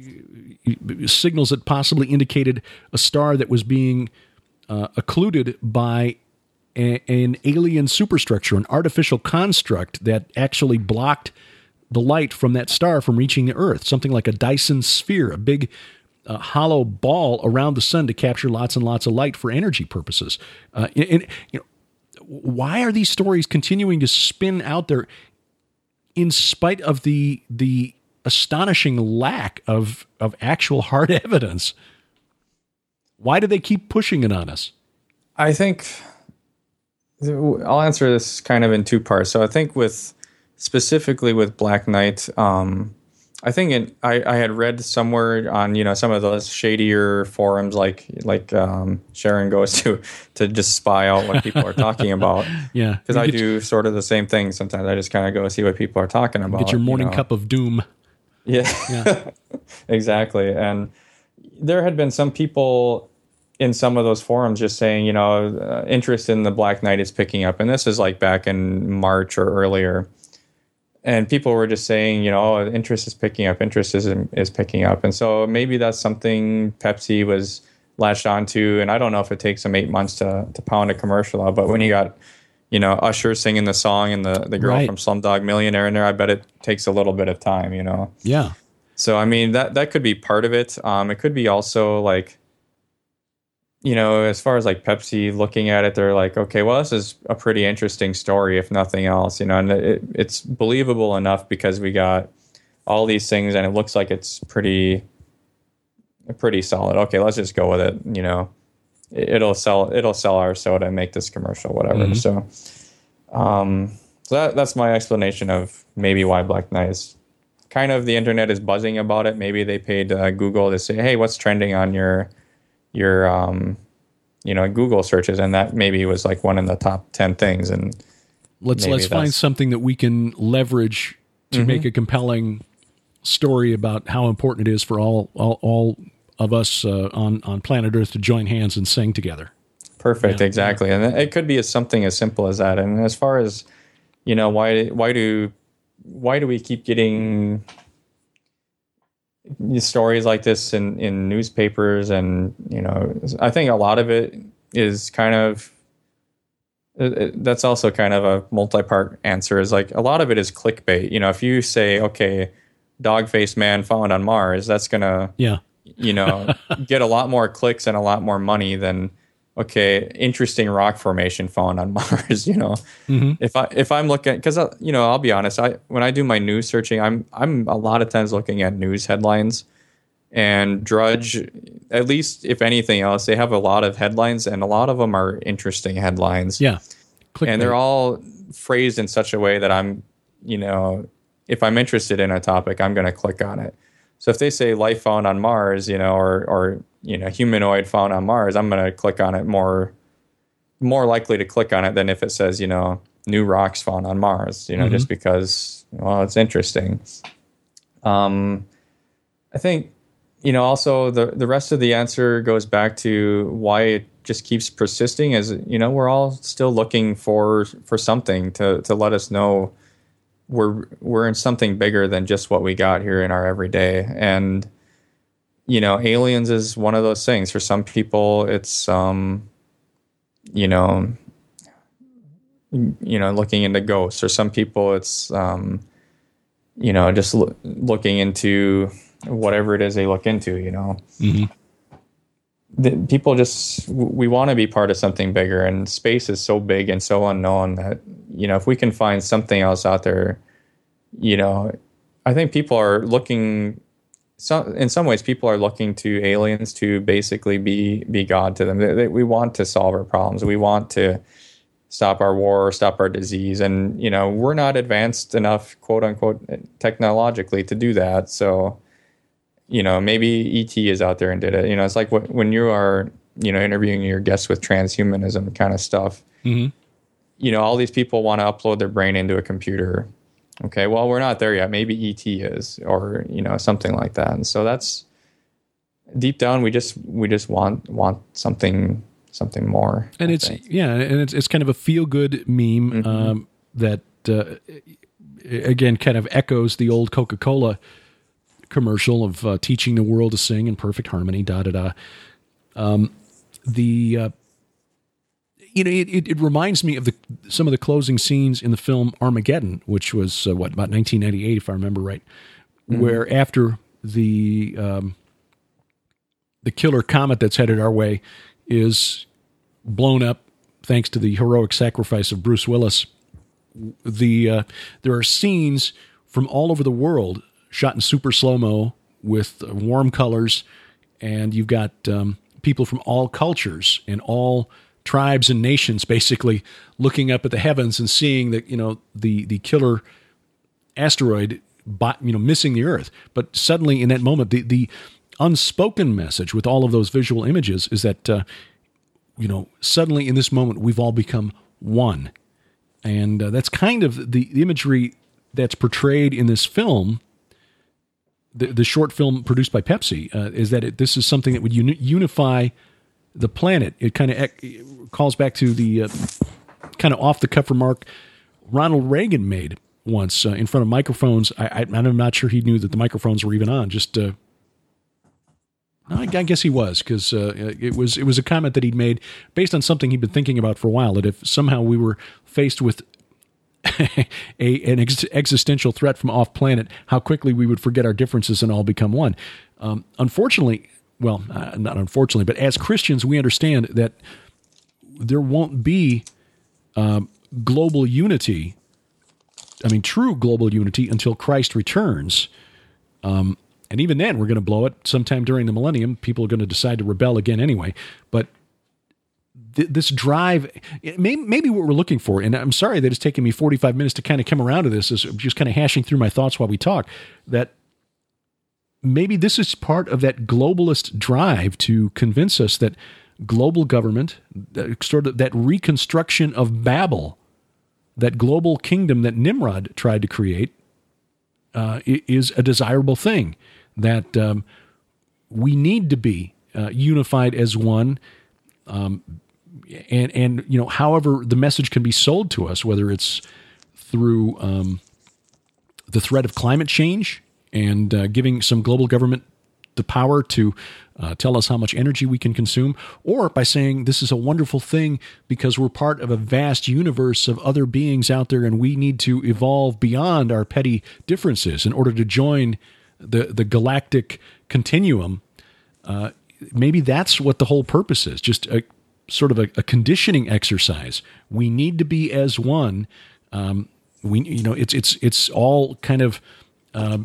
signals that possibly indicated a star that was being uh, occluded by a, an alien superstructure, an artificial construct that actually blocked the light from that star from reaching the Earth, something like a Dyson sphere, a big uh, hollow ball around the sun to capture lots and lots of light for energy purposes. Uh, and, and you know, why are these stories continuing to spin out there in spite of the the astonishing lack of, of actual hard evidence? Why do they keep pushing it on us? I think I'll answer this kind of in two parts. So I think with specifically with Black Knight, um, I think it, I, I had read somewhere on, you know, some of those shadier forums like like um, Sharon goes to to just spy out what people are talking about. Yeah. Because I do your, sort of the same thing sometimes. I just kind of go see what people are talking about. Get your morning you know. cup of doom. Yeah, yeah. Exactly. And there had been some people in some of those forums just saying, you know, uh, interest in the Black Knight is picking up. And this is like back in March or earlier. And people were just saying, you know, oh, interest is picking up, interest is, is picking up. And so maybe that's something Pepsi was latched onto. And I don't know if it takes them eight months to, to pound a commercial out. But when you got, you know, Usher singing the song and the, the girl right. from Slumdog Millionaire in there, I bet it takes a little bit of time, you know? Yeah. So, I mean, that, that could be part of it. Um, it could be also like, you know, as far as like Pepsi looking at it, they're like, okay, well, this is a pretty interesting story, if nothing else, you know, and it, it's believable enough because we got all these things and it looks like it's pretty, pretty solid. Okay, let's just go with it. You know, it'll sell, it'll sell our soda and make this commercial, whatever. Mm-hmm. So, um, so that, that's my explanation of maybe why Black Knight is kind of, the internet is buzzing about it. Maybe they paid uh, Google to say, hey, what's trending on your, your, um, you know, Google searches. And that maybe was like one in the top ten things. And let's, let's find something that we can leverage to mm-hmm. make a compelling story about how important it is for all, all, all of us uh, on, on planet Earth to join hands and sing together. Perfect. Yeah. Exactly. And it could be as something as simple as that. And as far as, you know, why, why do, why do we keep getting stories like this in, in newspapers? And, you know, I think a lot of it is kind of, it, it, that's also kind of a multi-part answer, is like a lot of it is clickbait. You know, if you say, okay, dog-faced man found on Mars, that's going to, yeah. you know, get a lot more clicks and a lot more money than, okay, interesting rock formation found on Mars. You know, mm-hmm. if I if I'm looking, because you know, I'll be honest, I when I do my news searching, I'm I'm a lot of times looking at news headlines, and Drudge, at least if anything else, they have a lot of headlines, and a lot of them are interesting headlines. Yeah, Click and they're all phrased in such a way that I'm, you know, if I'm interested in a topic, I'm going to click on it. So if they say life found on Mars, you know, or, or you know, humanoid found on Mars, I'm going to click on it more, more likely to click on it than if it says, you know, new rocks found on Mars, you know, mm-hmm. just because, well, it's interesting. Um, I think, you know, also the, the rest of the answer goes back to why it just keeps persisting is, you know, we're all still looking for, for something to, to let us know we're we're in something bigger than just what we got here in our everyday. And you know, aliens is one of those things. For some people it's um you know you know looking into ghosts, or some people it's um you know just lo- looking into whatever it is they look into, you know. Mm-hmm. The, people just, we want to be part of something bigger, and space is so big and so unknown that, you know, if we can find something else out there, you know, I think people are looking, some, in some ways people are looking to aliens to basically be, be God to them. They, they, we want to solve our problems. We want to stop our war, stop our disease. And, you know, we're not advanced enough, quote unquote, technologically to do that. So, you know, maybe E T is out there and did it. You know, it's like what, when you are, you know, interviewing your guests with transhumanism kind of stuff, mm-hmm. you know, all these people want to upload their brain into a computer. Okay, well, we're not there yet. Maybe E T is, or, you know, something like that. And so that's, deep down, we just we just want want something something more. And I it's, think. yeah, and it's, it's kind of a feel-good meme mm-hmm. um, that, uh, again, kind of echoes the old Coca-Cola commercial of uh, teaching the world to sing in perfect harmony, da da da. Um, the uh, you know, it, it, it reminds me of the some of the closing scenes in the film Armageddon, which was uh, what about nineteen ninety-eight, if I remember right, mm-hmm. where after the um, the killer comet that's headed our way is blown up, thanks to the heroic sacrifice of Bruce Willis. The uh, there are scenes from all over the world, shot in super slow-mo with warm colors, and you've got um, people from all cultures and all tribes and nations basically looking up at the heavens and seeing that, you know, the, the killer asteroid, you know, missing the Earth. But suddenly in that moment, the, the unspoken message with all of those visual images is that, uh, you know, suddenly in this moment, we've all become one. And uh, that's kind of the, the imagery that's portrayed in this film. The, the short film produced by Pepsi uh, is that it, this is something that would uni- unify the planet. It kind of ec- calls back to the uh, kind of off-the-cuff remark Ronald Reagan made once uh, in front of microphones. I, I, I'm not sure he knew that the microphones were even on. Just, uh, I, I guess he was, because uh, it was it was a comment that he'd made based on something he'd been thinking about for a while. That if somehow we were faced with a an ex- existential threat from off planet, how quickly we would forget our differences and all become one. Um, unfortunately, well, uh, not unfortunately, but as Christians, we understand that there won't be um, global unity. I mean, true global unity until Christ returns. Um, and even then, we're going to blow it sometime during the millennium. People are going to decide to rebel again anyway. But th- this drive, may- maybe what we're looking for, and I'm sorry that it's taken me forty-five minutes to kind of come around to this, is just kind of hashing through my thoughts while we talk, that maybe this is part of that globalist drive to convince us that global government, that sort of that reconstruction of Babel, that global kingdom that Nimrod tried to create, uh, is a desirable thing, that um, we need to be uh, unified as one. Um, and, and, you know, however the message can be sold to us, whether it's through um, the threat of climate change and uh, giving some global government the power to uh, tell us how much energy we can consume, or by saying this is a wonderful thing because we're part of a vast universe of other beings out there and we need to evolve beyond our petty differences in order to join the, the galactic continuum. Uh, maybe that's what the whole purpose is, just a sort of a, a conditioning exercise. We need to be as one. Um, we, you know, it's, it's, it's all kind of um,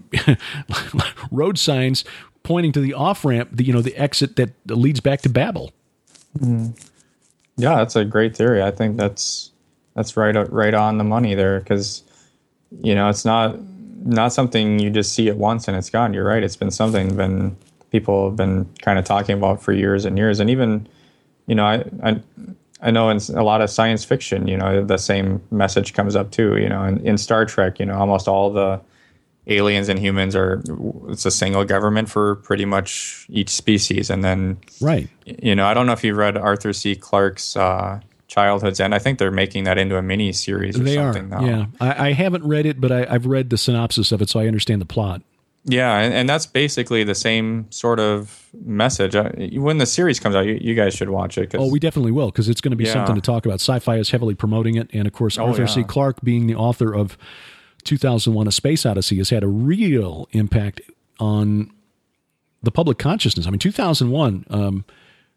road signs pointing to the off-ramp, the, you know, the exit that leads back to Babel. Mm. Yeah, that's a great theory. I think that's that's right right on the money there, because, you know, it's not not something you just see it once and it's gone. You're right. It's been something been people have been kind of talking about for years and years. And even, you know, I I, I know in a lot of science fiction, you know, the same message comes up too. You know, in, in Star Trek, you know, almost all the aliens and humans are, it's a single government for pretty much each species. And then, right. you know, I don't know if you read Arthur C. Clarke's uh, Childhood's End. I think they're making that into a mini series or they something are, now. Yeah. I, I haven't read it, but I, I've read the synopsis of it, so I understand the plot. Yeah, and, and that's basically the same sort of message. Uh, when the series comes out, you, you guys should watch it. 'Cause, oh, we definitely will, because it's going to be yeah. something to talk about. Sci-Fi is heavily promoting it, and of course, oh, Arthur yeah. C. Clarke, being the author of two thousand one: A Space Odyssey, has had a real impact on the public consciousness. I mean, two thousand one, um,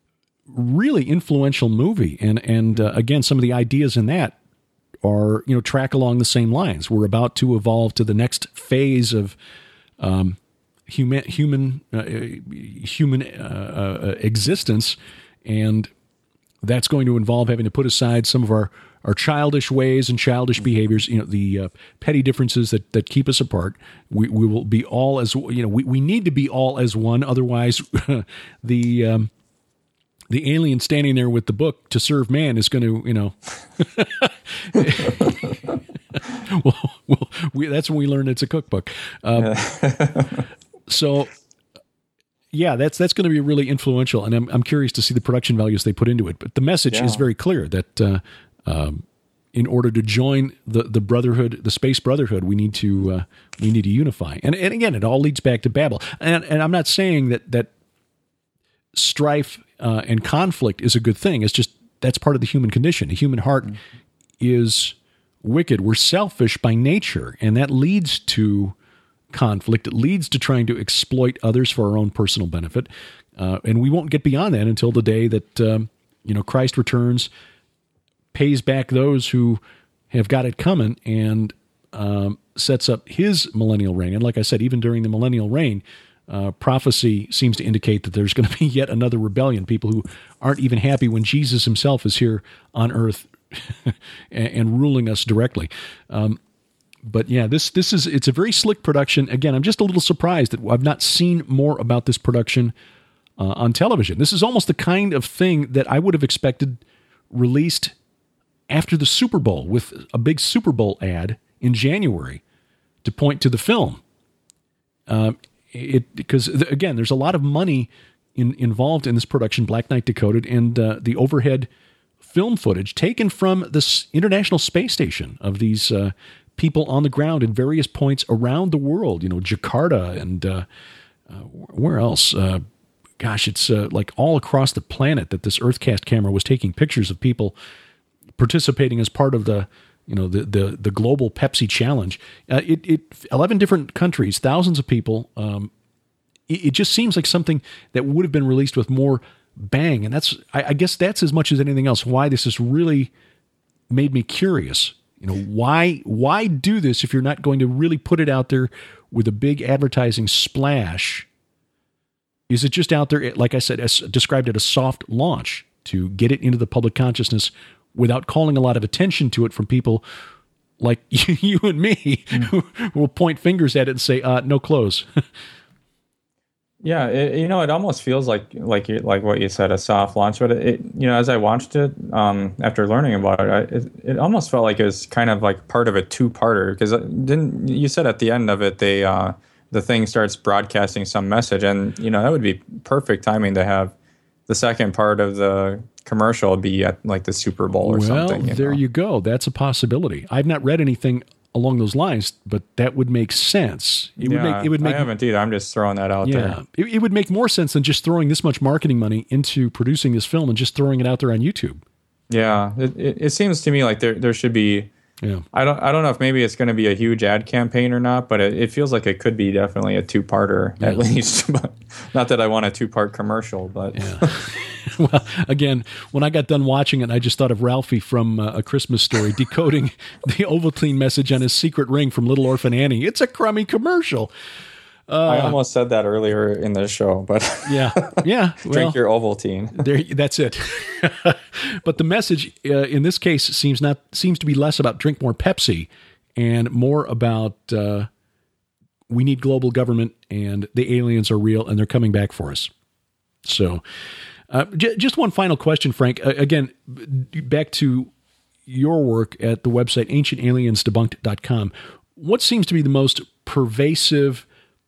really influential movie, and and uh, again, some of the ideas in that are, you know, track along the same lines. We're about to evolve to the next phase of um, human human uh, human uh, uh, existence, and that's going to involve having to put aside some of our our childish ways and childish behaviors, you know, the uh, petty differences that, that keep us apart. We we will be all as, you know, we, we need to be all as one. Otherwise, the um, the alien standing there with the book to serve man is going to, you know, well, well we, that's when we learn it's a cookbook. Um, so, yeah, that's that's going to be really influential, and I'm I'm curious to see the production values they put into it. But the message yeah. is very clear that. Uh, Um, in order to join the, the brotherhood, the space brotherhood, we need to uh, we need to unify. And and again, it all leads back to Babel. And and I'm not saying that that strife uh, and conflict is a good thing. It's just that's part of the human condition. The human heart mm-hmm. is wicked. We're selfish by nature, and that leads to conflict. It leads to trying to exploit others for our own personal benefit. Uh, and we won't get beyond that until the day that um, you know Christ returns, pays back those who have got it coming, and um, sets up his millennial reign. And like I said, even during the millennial reign, uh, prophecy seems to indicate that there's going to be yet another rebellion, people who aren't even happy when Jesus himself is here on earth and, and ruling us directly. Um, but yeah, this this is it's a very slick production. Again, I'm just a little surprised that I've not seen more about this production uh, on television. This is almost the kind of thing that I would have expected released after the Super Bowl, with a big Super Bowl ad in January to point to the film. Um, it because again, there's a lot of money in, involved in this production, Black Knight Decoded, and uh, the overhead film footage taken from this International Space Station of these uh, people on the ground in various points around the world. You know, Jakarta and uh, uh, where else? Uh, gosh, it's uh, like all across the planet that this EarthCast camera was taking pictures of people participating as part of the, you know, the the, the global Pepsi challenge. Uh, it, it eleven different countries, thousands of people um, it, it just seems like something that would have been released with more bang. And that's, I, I guess that's as much as anything else, why this has really made me curious. You know, why, why do this if you're not going to really put it out there with a big advertising splash? Is it just out there, like I said, as described it, a soft launch to get it into the public consciousness without calling a lot of attention to it from people like you and me, mm. who will point fingers at it and say, uh, no clothes. Yeah, it, you know, it almost feels like like you, like what you said, a soft launch. But it, it you know, as I watched it, um, after learning about it, I, it, it almost felt like it was kind of like part of a two-parter, because didn't you said at the end of it, they uh, the thing starts broadcasting some message, and you know that would be perfect timing to have the second part of the commercial be at like the Super Bowl or well, something. Well, there know? you go. That's a possibility. I've not read anything along those lines, but that would make sense. It yeah, would make it would make I haven't either. I'm just throwing that out yeah, there. It, it would make more sense than just throwing this much marketing money into producing this film and just throwing it out there on YouTube. Yeah, it, it, it seems to me like there there should be. Yeah, I don't I don't know if maybe it's going to be a huge ad campaign or not, but it, it feels like it could be definitely a two-parter yeah. at least. But not that I want a two-part commercial, but yeah. Well, again, when I got done watching it, I just thought of Ralphie from uh, A Christmas Story decoding the Ovaltine message on his secret ring from Little Orphan Annie. It's a crummy commercial. Uh, I almost said that earlier in the show, but yeah, yeah. Drink well, your Ovaltine. There, that's it. But the message uh, in this case seems not seems to be less about drink more Pepsi and more about uh, we need global government and the aliens are real and they're coming back for us. So, uh, j- just one final question, Frank. Uh, again, back to your work at the website ancient aliens debunked dot com. What seems to be the most pervasive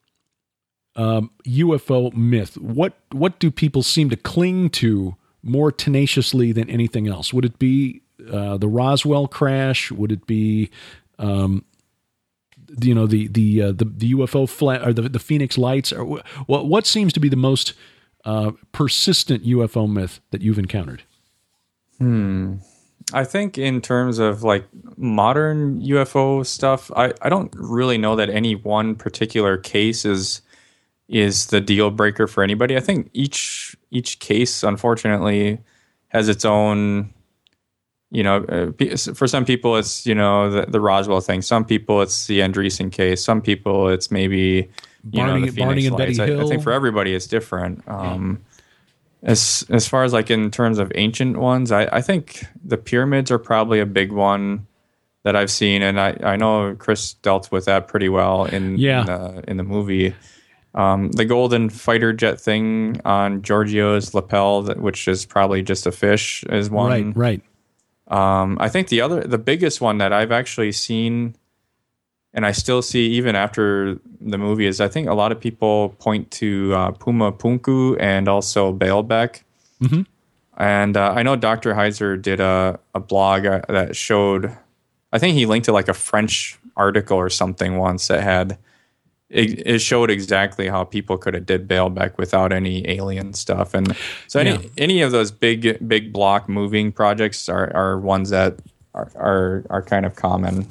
Um, U F O myth? What what do people seem to cling to more tenaciously than anything else? Would it be uh, the Roswell crash? Would it be, um, you know, the the uh, the, the U F O flat or the the Phoenix Lights? Or what what seems to be the most uh, persistent U F O myth that you've encountered? Hmm. I think in terms of like modern U F O stuff, I, I don't really know that any one particular case is. is the deal breaker for anybody. I think each each case, unfortunately, has its own, you know, uh, for some people it's, you know, the, the Roswell thing. Some people it's the Andreessen case. Some people it's maybe, you Barney, know, the Phoenix Barney and Lights. Betty I, Hill. I think for everybody it's different. Um, as as far as like in terms of ancient ones, I, I think the pyramids are probably a big one that I've seen. And I, I know Chris dealt with that pretty well in, yeah. in, the, in the movie. Um, the golden fighter jet thing on Giorgio's lapel, which is probably just a fish, is one. Right, right. Um, I think the other, the biggest one that I've actually seen, and I still see even after the movie, is I think a lot of people point to uh, Puma Punku and also Baalbek. Mm-hmm. And uh, I know Doctor Heiser did a, a blog uh, that showed, I think he linked to like a French article or something once that had, It, it showed exactly how people could have did Baalbek without any alien stuff, and so any yeah. any of those big big block moving projects are, are ones that are, are are kind of common.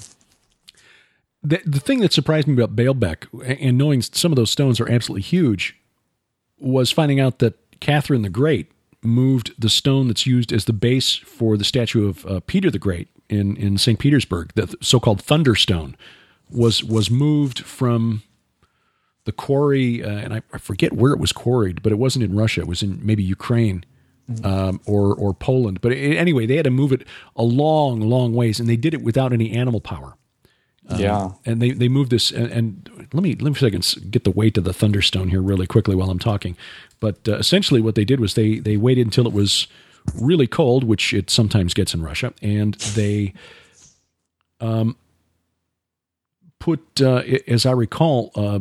The the thing that surprised me about Baalbek, and knowing some of those stones are absolutely huge, was finding out that Catherine the Great moved the stone that's used as the base for the statue of uh, Peter the Great in in Saint Petersburg, the so-called Thunderstone, was was moved from the quarry, uh, and I, I forget where it was quarried, but it wasn't in Russia. It was in maybe Ukraine um, or or Poland. But it, anyway, they had to move it a long, long ways, and they did it without any animal power. Um, yeah, and they, they moved this. And, and let me let me see if I can get the weight of the Thunderstone here really quickly while I'm talking. But uh, essentially, what they did was they they waited until it was really cold, which it sometimes gets in Russia, and they um put, uh, as I recall. Uh,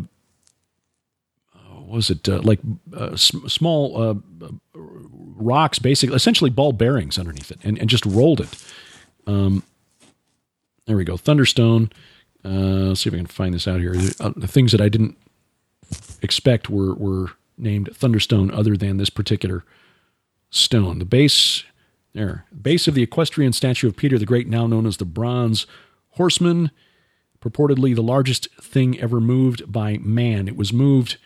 was it uh, like uh, sm- small uh, rocks, basically, essentially ball bearings underneath it, and, and just rolled it. Um, there we go, Thunderstone. Uh, let's see if I can find this out here. Uh, the things that I didn't expect were were named Thunderstone, other than this particular stone. The base, there, base of the equestrian statue of Peter the Great, now known as the Bronze Horseman, purportedly the largest thing ever moved by man. It was moved.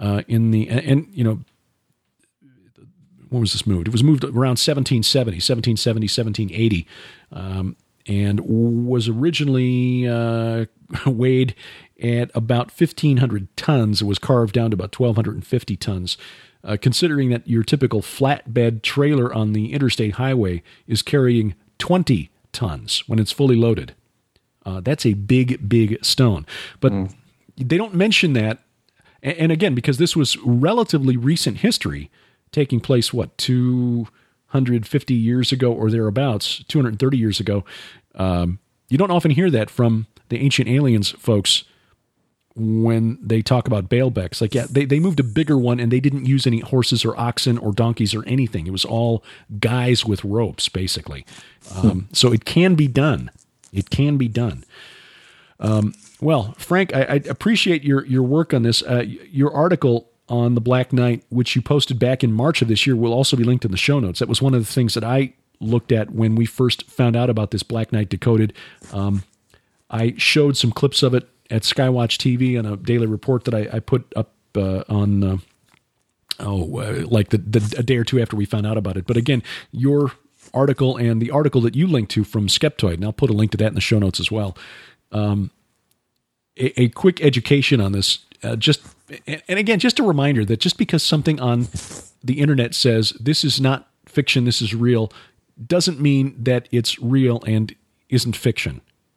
uh, in the, and, and, you know, when was this moved? It was moved around seventeen seventy, seventeen seventy, seventeen eighty, um, and was originally uh, weighed at about fifteen hundred tons. It was carved down to about twelve fifty tons. Uh, considering that your typical flatbed trailer on the interstate highway is carrying twenty tons when it's fully loaded. Uh, that's a big, big stone. But mm. they don't mention that. And, and again, because this was relatively recent history, taking place, what, two hundred fifty years ago or thereabouts, two hundred thirty years ago. Um, you don't often hear that from the Ancient Aliens folks when they talk about Baalbeks. Like, yeah, they, they moved a bigger one and they didn't use any horses or oxen or donkeys or anything. It was all guys with ropes, basically. Um, so it can be done. It can be done. Um, well, Frank, I, I appreciate your, your work on this. Uh, your article on the Black Knight, which you posted back in March of this year, will also be linked in the show notes. That was one of the things that I looked at when we first found out about this Black Knight Decoded. Um, I showed some clips of it at Skywatch T V on a daily report that I, I put up uh, on, uh, oh, uh, like the, the a day or two after we found out about it. But again, your article and the article that you linked to from Skeptoid, and I'll put a link to that in the show notes as well. Um, a, a quick education on this, uh, just and again, just a reminder that just because something on the internet says this is not fiction, this is real, doesn't mean that it's real and isn't fiction.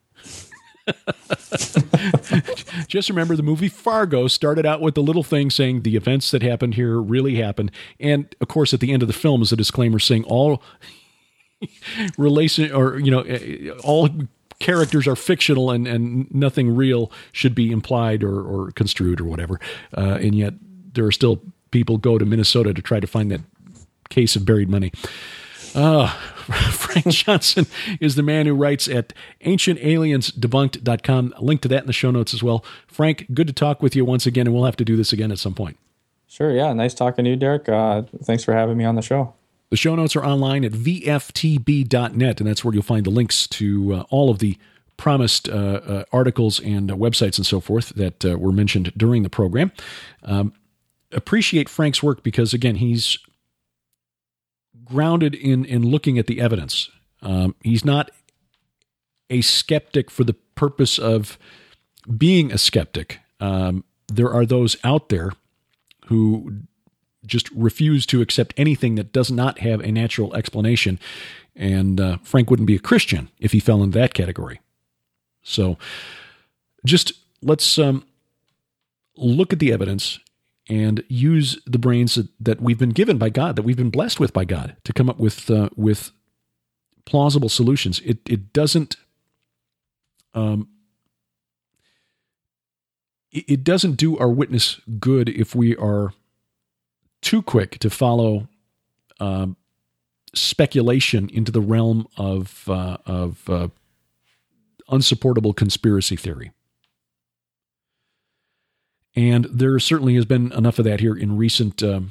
Just remember the movie Fargo started out with the little thing saying the events that happened here really happened. And of course, at the end of the film is a disclaimer saying all relation or, you know, all characters are fictional and, and nothing real should be implied or, or construed or whatever. Uh, and yet there are still people go to Minnesota to try to find that case of buried money. Uh, Frank Johnson is the man who writes at ancient aliens debunked dot com. A link to that in the show notes as well. Frank, good to talk with you once again, and we'll have to do this again at some point. Sure, yeah. Nice talking to you, Derek. Uh, thanks for having me on the show. The show notes are online at V F T B dot net, and that's where you'll find the links to uh, all of the promised uh, uh, articles and uh, websites and so forth that uh, were mentioned during the program. Um, appreciate Frank's work because, again, he's grounded in, in looking at the evidence. Um, he's not a skeptic for the purpose of being a skeptic. Um, there are those out there who just refuse to accept anything that does not have a natural explanation. And uh, Frank wouldn't be a Christian if he fell into that category. So just let's um, look at the evidence and use the brains that, that we've been given by God, that we've been blessed with by God, to come up with uh, with plausible solutions. It it doesn't um, it, it doesn't do our witness good if we are too quick to follow um, speculation into the realm of uh, of uh, unsupportable conspiracy theory. And there certainly has been enough of that here in recent um,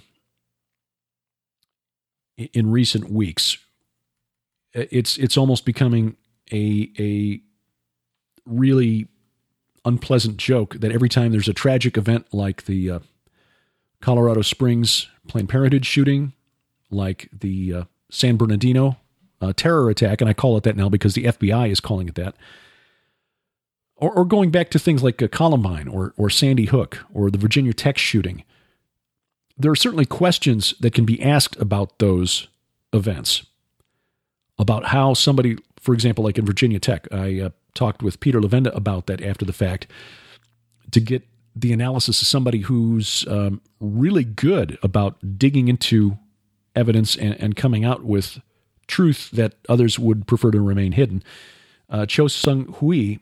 in recent weeks. It's it's almost becoming a a really unpleasant joke that every time there's a tragic event like the uh, Colorado Springs Planned Parenthood shooting, like the uh, San Bernardino uh, terror attack, and I call it that now because the F B I is calling it that. Or, or going back to things like uh, Columbine or, or Sandy Hook or the Virginia Tech shooting, there are certainly questions that can be asked about those events, about how somebody, for example, like in Virginia Tech, I uh, talked with Peter Levenda about that after the fact to get the analysis of somebody who's um, really good about digging into evidence and, and coming out with truth that others would prefer to remain hidden. Uh, Cho Sung Hui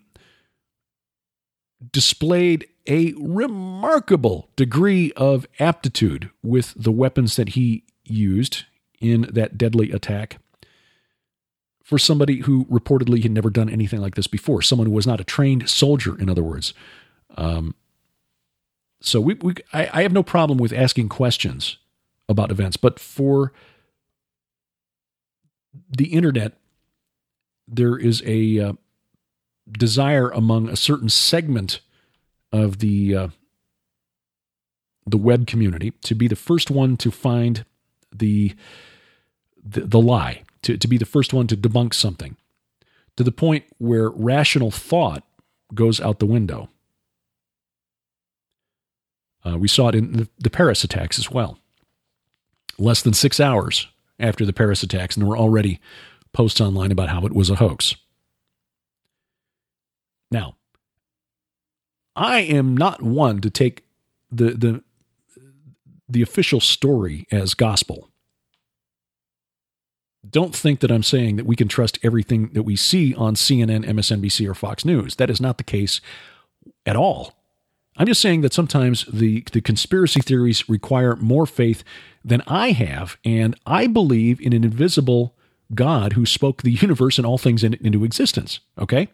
displayed a remarkable degree of aptitude with the weapons that he used in that deadly attack for somebody who reportedly had never done anything like this before, someone who was not a trained soldier, in other words. Um, so we, we I, I have no problem with asking questions about events, but for the internet, there is a uh, desire among a certain segment of the uh, the web community to be the first one to find the the, the lie, to, to be the first one to debunk something, to the point where rational thought goes out the window. Uh, we saw it in the, the Paris attacks as well. Less than six hours after the Paris attacks, and there were already posts online about how it was a hoax. Now, I am not one to take the the the official story as gospel. Don't think that I'm saying that we can trust everything that we see on C N N, M S N B C, or Fox News. That is not the case at all. I'm just saying that sometimes the, the conspiracy theories require more faith than I have, and I believe in an invisible God who spoke the universe and all things in, into existence, okay?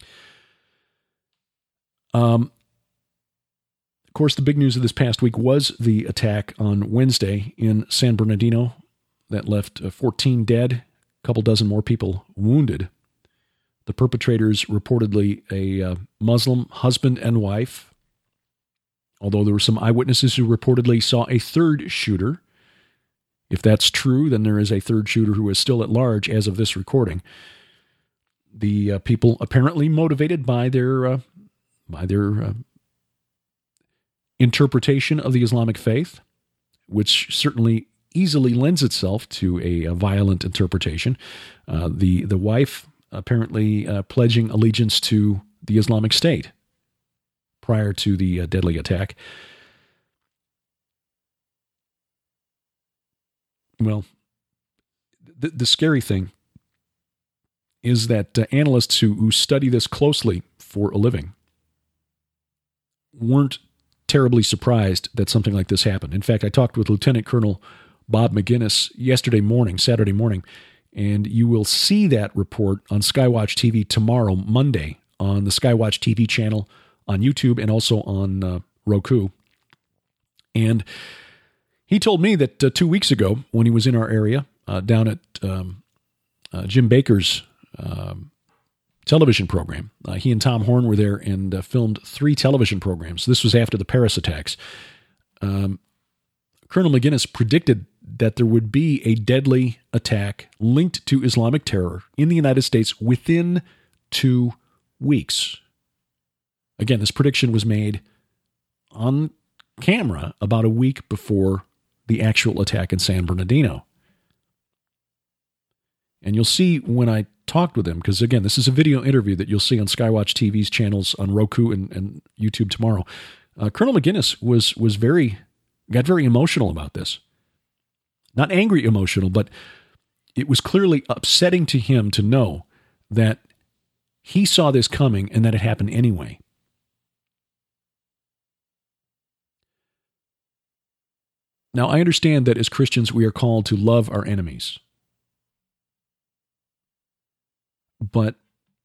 Um, of course, the big news of this past week was the attack on Wednesday in San Bernardino that left fourteen dead, a couple dozen more people wounded. The perpetrators reportedly a uh, Muslim husband and wife, although there were some eyewitnesses who reportedly saw a third shooter. If that's true, then there is a third shooter who is still at large as of this recording. The uh, people apparently motivated by their uh, by their uh, interpretation of the Islamic faith, which certainly easily lends itself to a, a violent interpretation. Uh, the the wife apparently uh, pledging allegiance to the Islamic State prior to the uh, deadly attack. Well, the, the scary thing is that uh, analysts who, who study this closely for a living weren't terribly surprised that something like this happened. In fact, I talked with Lieutenant Colonel Bob McGinnis yesterday morning, Saturday morning, and you will see that report on Skywatch T V tomorrow, Monday, on the Skywatch T V channel on YouTube and also on uh, Roku. And he told me that uh, two weeks ago, when he was in our area, uh, down at um, uh, Jim Bakker's um, television program, uh, he and Tom Horn were there and uh, filmed three television programs. This was after the Paris attacks. Um, Colonel McGinnis predicted that there would be a deadly attack linked to Islamic terror in the United States within two weeks. Again, this prediction was made on camera about a week before the actual attack in San Bernardino. And you'll see when I talked with him, because again, this is a video interview that you'll see on Skywatch T V's channels on Roku and, and YouTube tomorrow. Uh, Colonel McGinnis was was very got very emotional about this. Not angry emotional, but it was clearly upsetting to him to know that he saw this coming and that it happened anyway. Now, I understand that as Christians, we are called to love our enemies. But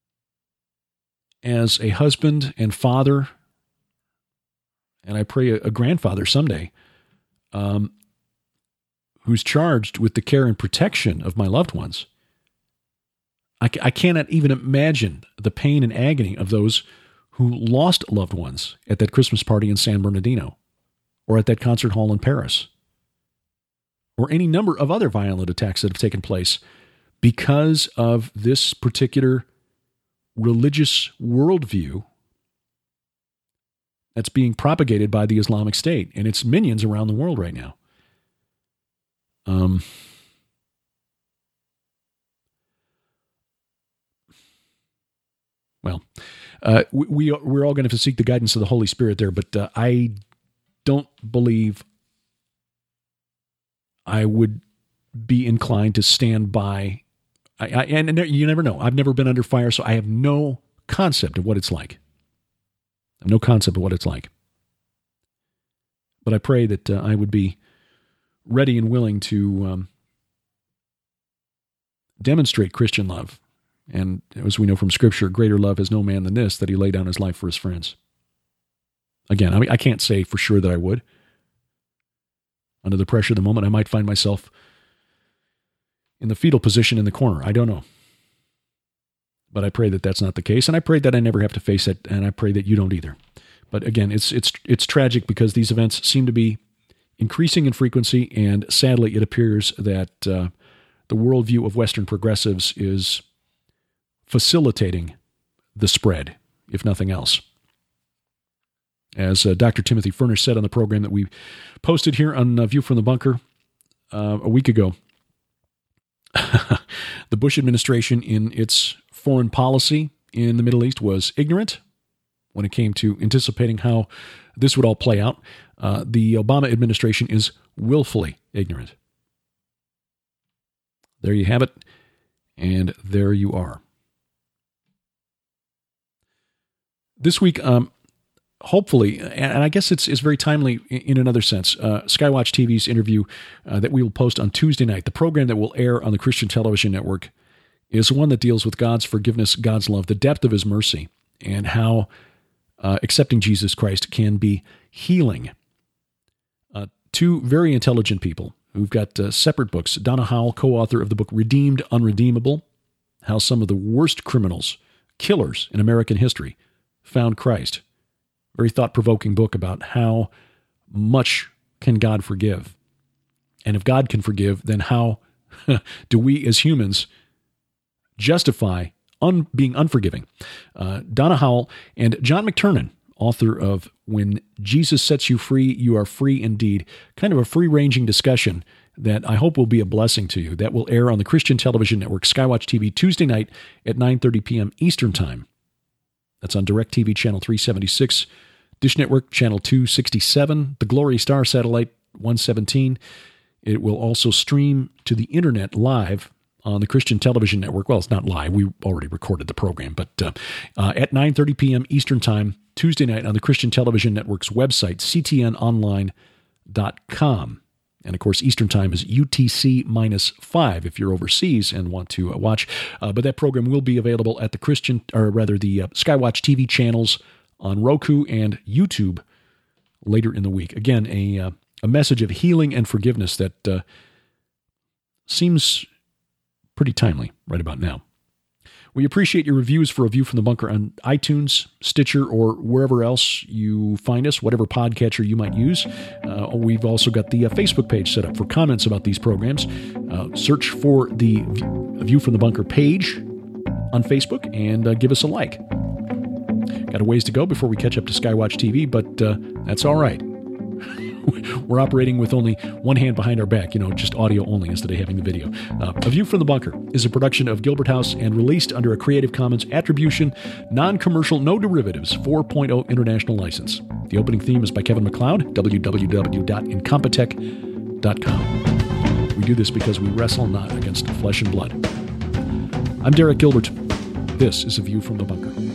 as a husband and father, and I pray a, a grandfather someday, um, who's charged with the care and protection of my loved ones, I, I cannot even imagine the pain and agony of those who lost loved ones at that Christmas party in San Bernardino, or at that concert hall in Paris, or any number of other violent attacks that have taken place because of this particular religious worldview that's being propagated by the Islamic State and its minions around the world right now. Um, well, uh, we, we are, we're all going to have to seek the guidance of the Holy Spirit there, but uh, I don't believe I would be inclined to stand by. I, I, and you never know. I've never been under fire, so I have no concept of what it's like. I have no concept of what it's like. But I pray that uh, I would be ready and willing to um, demonstrate Christian love. And as we know from Scripture, greater love has no man than this, that he lay down his life for his friends. Again, I mean, I can't say for sure that I would. Under the pressure of the moment, I might find myself in the fetal position in the corner. I don't know. But I pray that that's not the case, and I pray that I never have to face it, and I pray that you don't either. But again, it's it's it's tragic because these events seem to be increasing in frequency, and sadly, it appears that uh, the worldview of Western progressives is facilitating the spread, if nothing else. As uh, Doctor Timothy Furnish said on the program that we posted here on uh, View from the Bunker uh, a week ago, the Bush administration in its foreign policy in the Middle East was ignorant when it came to anticipating how this would all play out. Uh, the Obama administration is willfully ignorant. There you have it, and there you are. This week, um, hopefully, and I guess it's it's very timely in another sense, uh, Skywatch T V's interview uh, that we will post on Tuesday night, the program that will air on the Christian Television Network, is one that deals with God's forgiveness, God's love, the depth of his mercy, and how uh, accepting Jesus Christ can be healing. Uh, two very intelligent people who've got uh, separate books. Donna Howell, co-author of the book Redeemed, Unredeemable, how some of the worst criminals, killers in American history found Christ. Very thought-provoking book about how much can God forgive. And if God can forgive, then how do we as humans justify un- being unforgiving? Uh, Donna Howell and John McTernan, author of When Jesus Sets You Free, You Are Free Indeed, kind of a free-ranging discussion that I hope will be a blessing to you. That will air on the Christian Television Network, Skywatch T V, Tuesday night at nine thirty p.m. Eastern Time. That's on DirecTV Channel three seventy-six, Dish Network Channel two sixty-seven, the Glory Star Satellite one seventeen. It will also stream to the internet live on the Christian Television Network. Well, it's not live. We already recorded the program, but uh, uh, at nine thirty p.m. Eastern Time, Tuesday night on the Christian Television Network's website, c t n online dot com. And of course, Eastern Time is U T C minus five if you're overseas and want to uh, watch. Uh, but that program will be available at the Christian, or rather the uh, Skywatch T V channels on Roku and YouTube later in the week. Again, a uh, a message of healing and forgiveness that uh, seems pretty timely right about now. We appreciate your reviews for A View from the Bunker on iTunes, Stitcher, or wherever else you find us, whatever podcatcher you might use. Uh, we've also got the uh, Facebook page set up for comments about these programs. Uh, search for the A View from the Bunker page on Facebook and uh, give us a like. Got a ways to go before we catch up to Skywatch T V, but uh, that's all right. We're operating with only one hand behind our back, you know, just audio only instead of having the video. Uh, A View from the Bunker is a production of Gilbert House and released under a Creative Commons Attribution, Non-Commercial, No Derivatives four point oh International License. The opening theme is by Kevin MacLeod, w w w dot incompetech dot com. We do this because we wrestle not against flesh and blood. I'm Derek Gilbert. This is A View from the Bunker.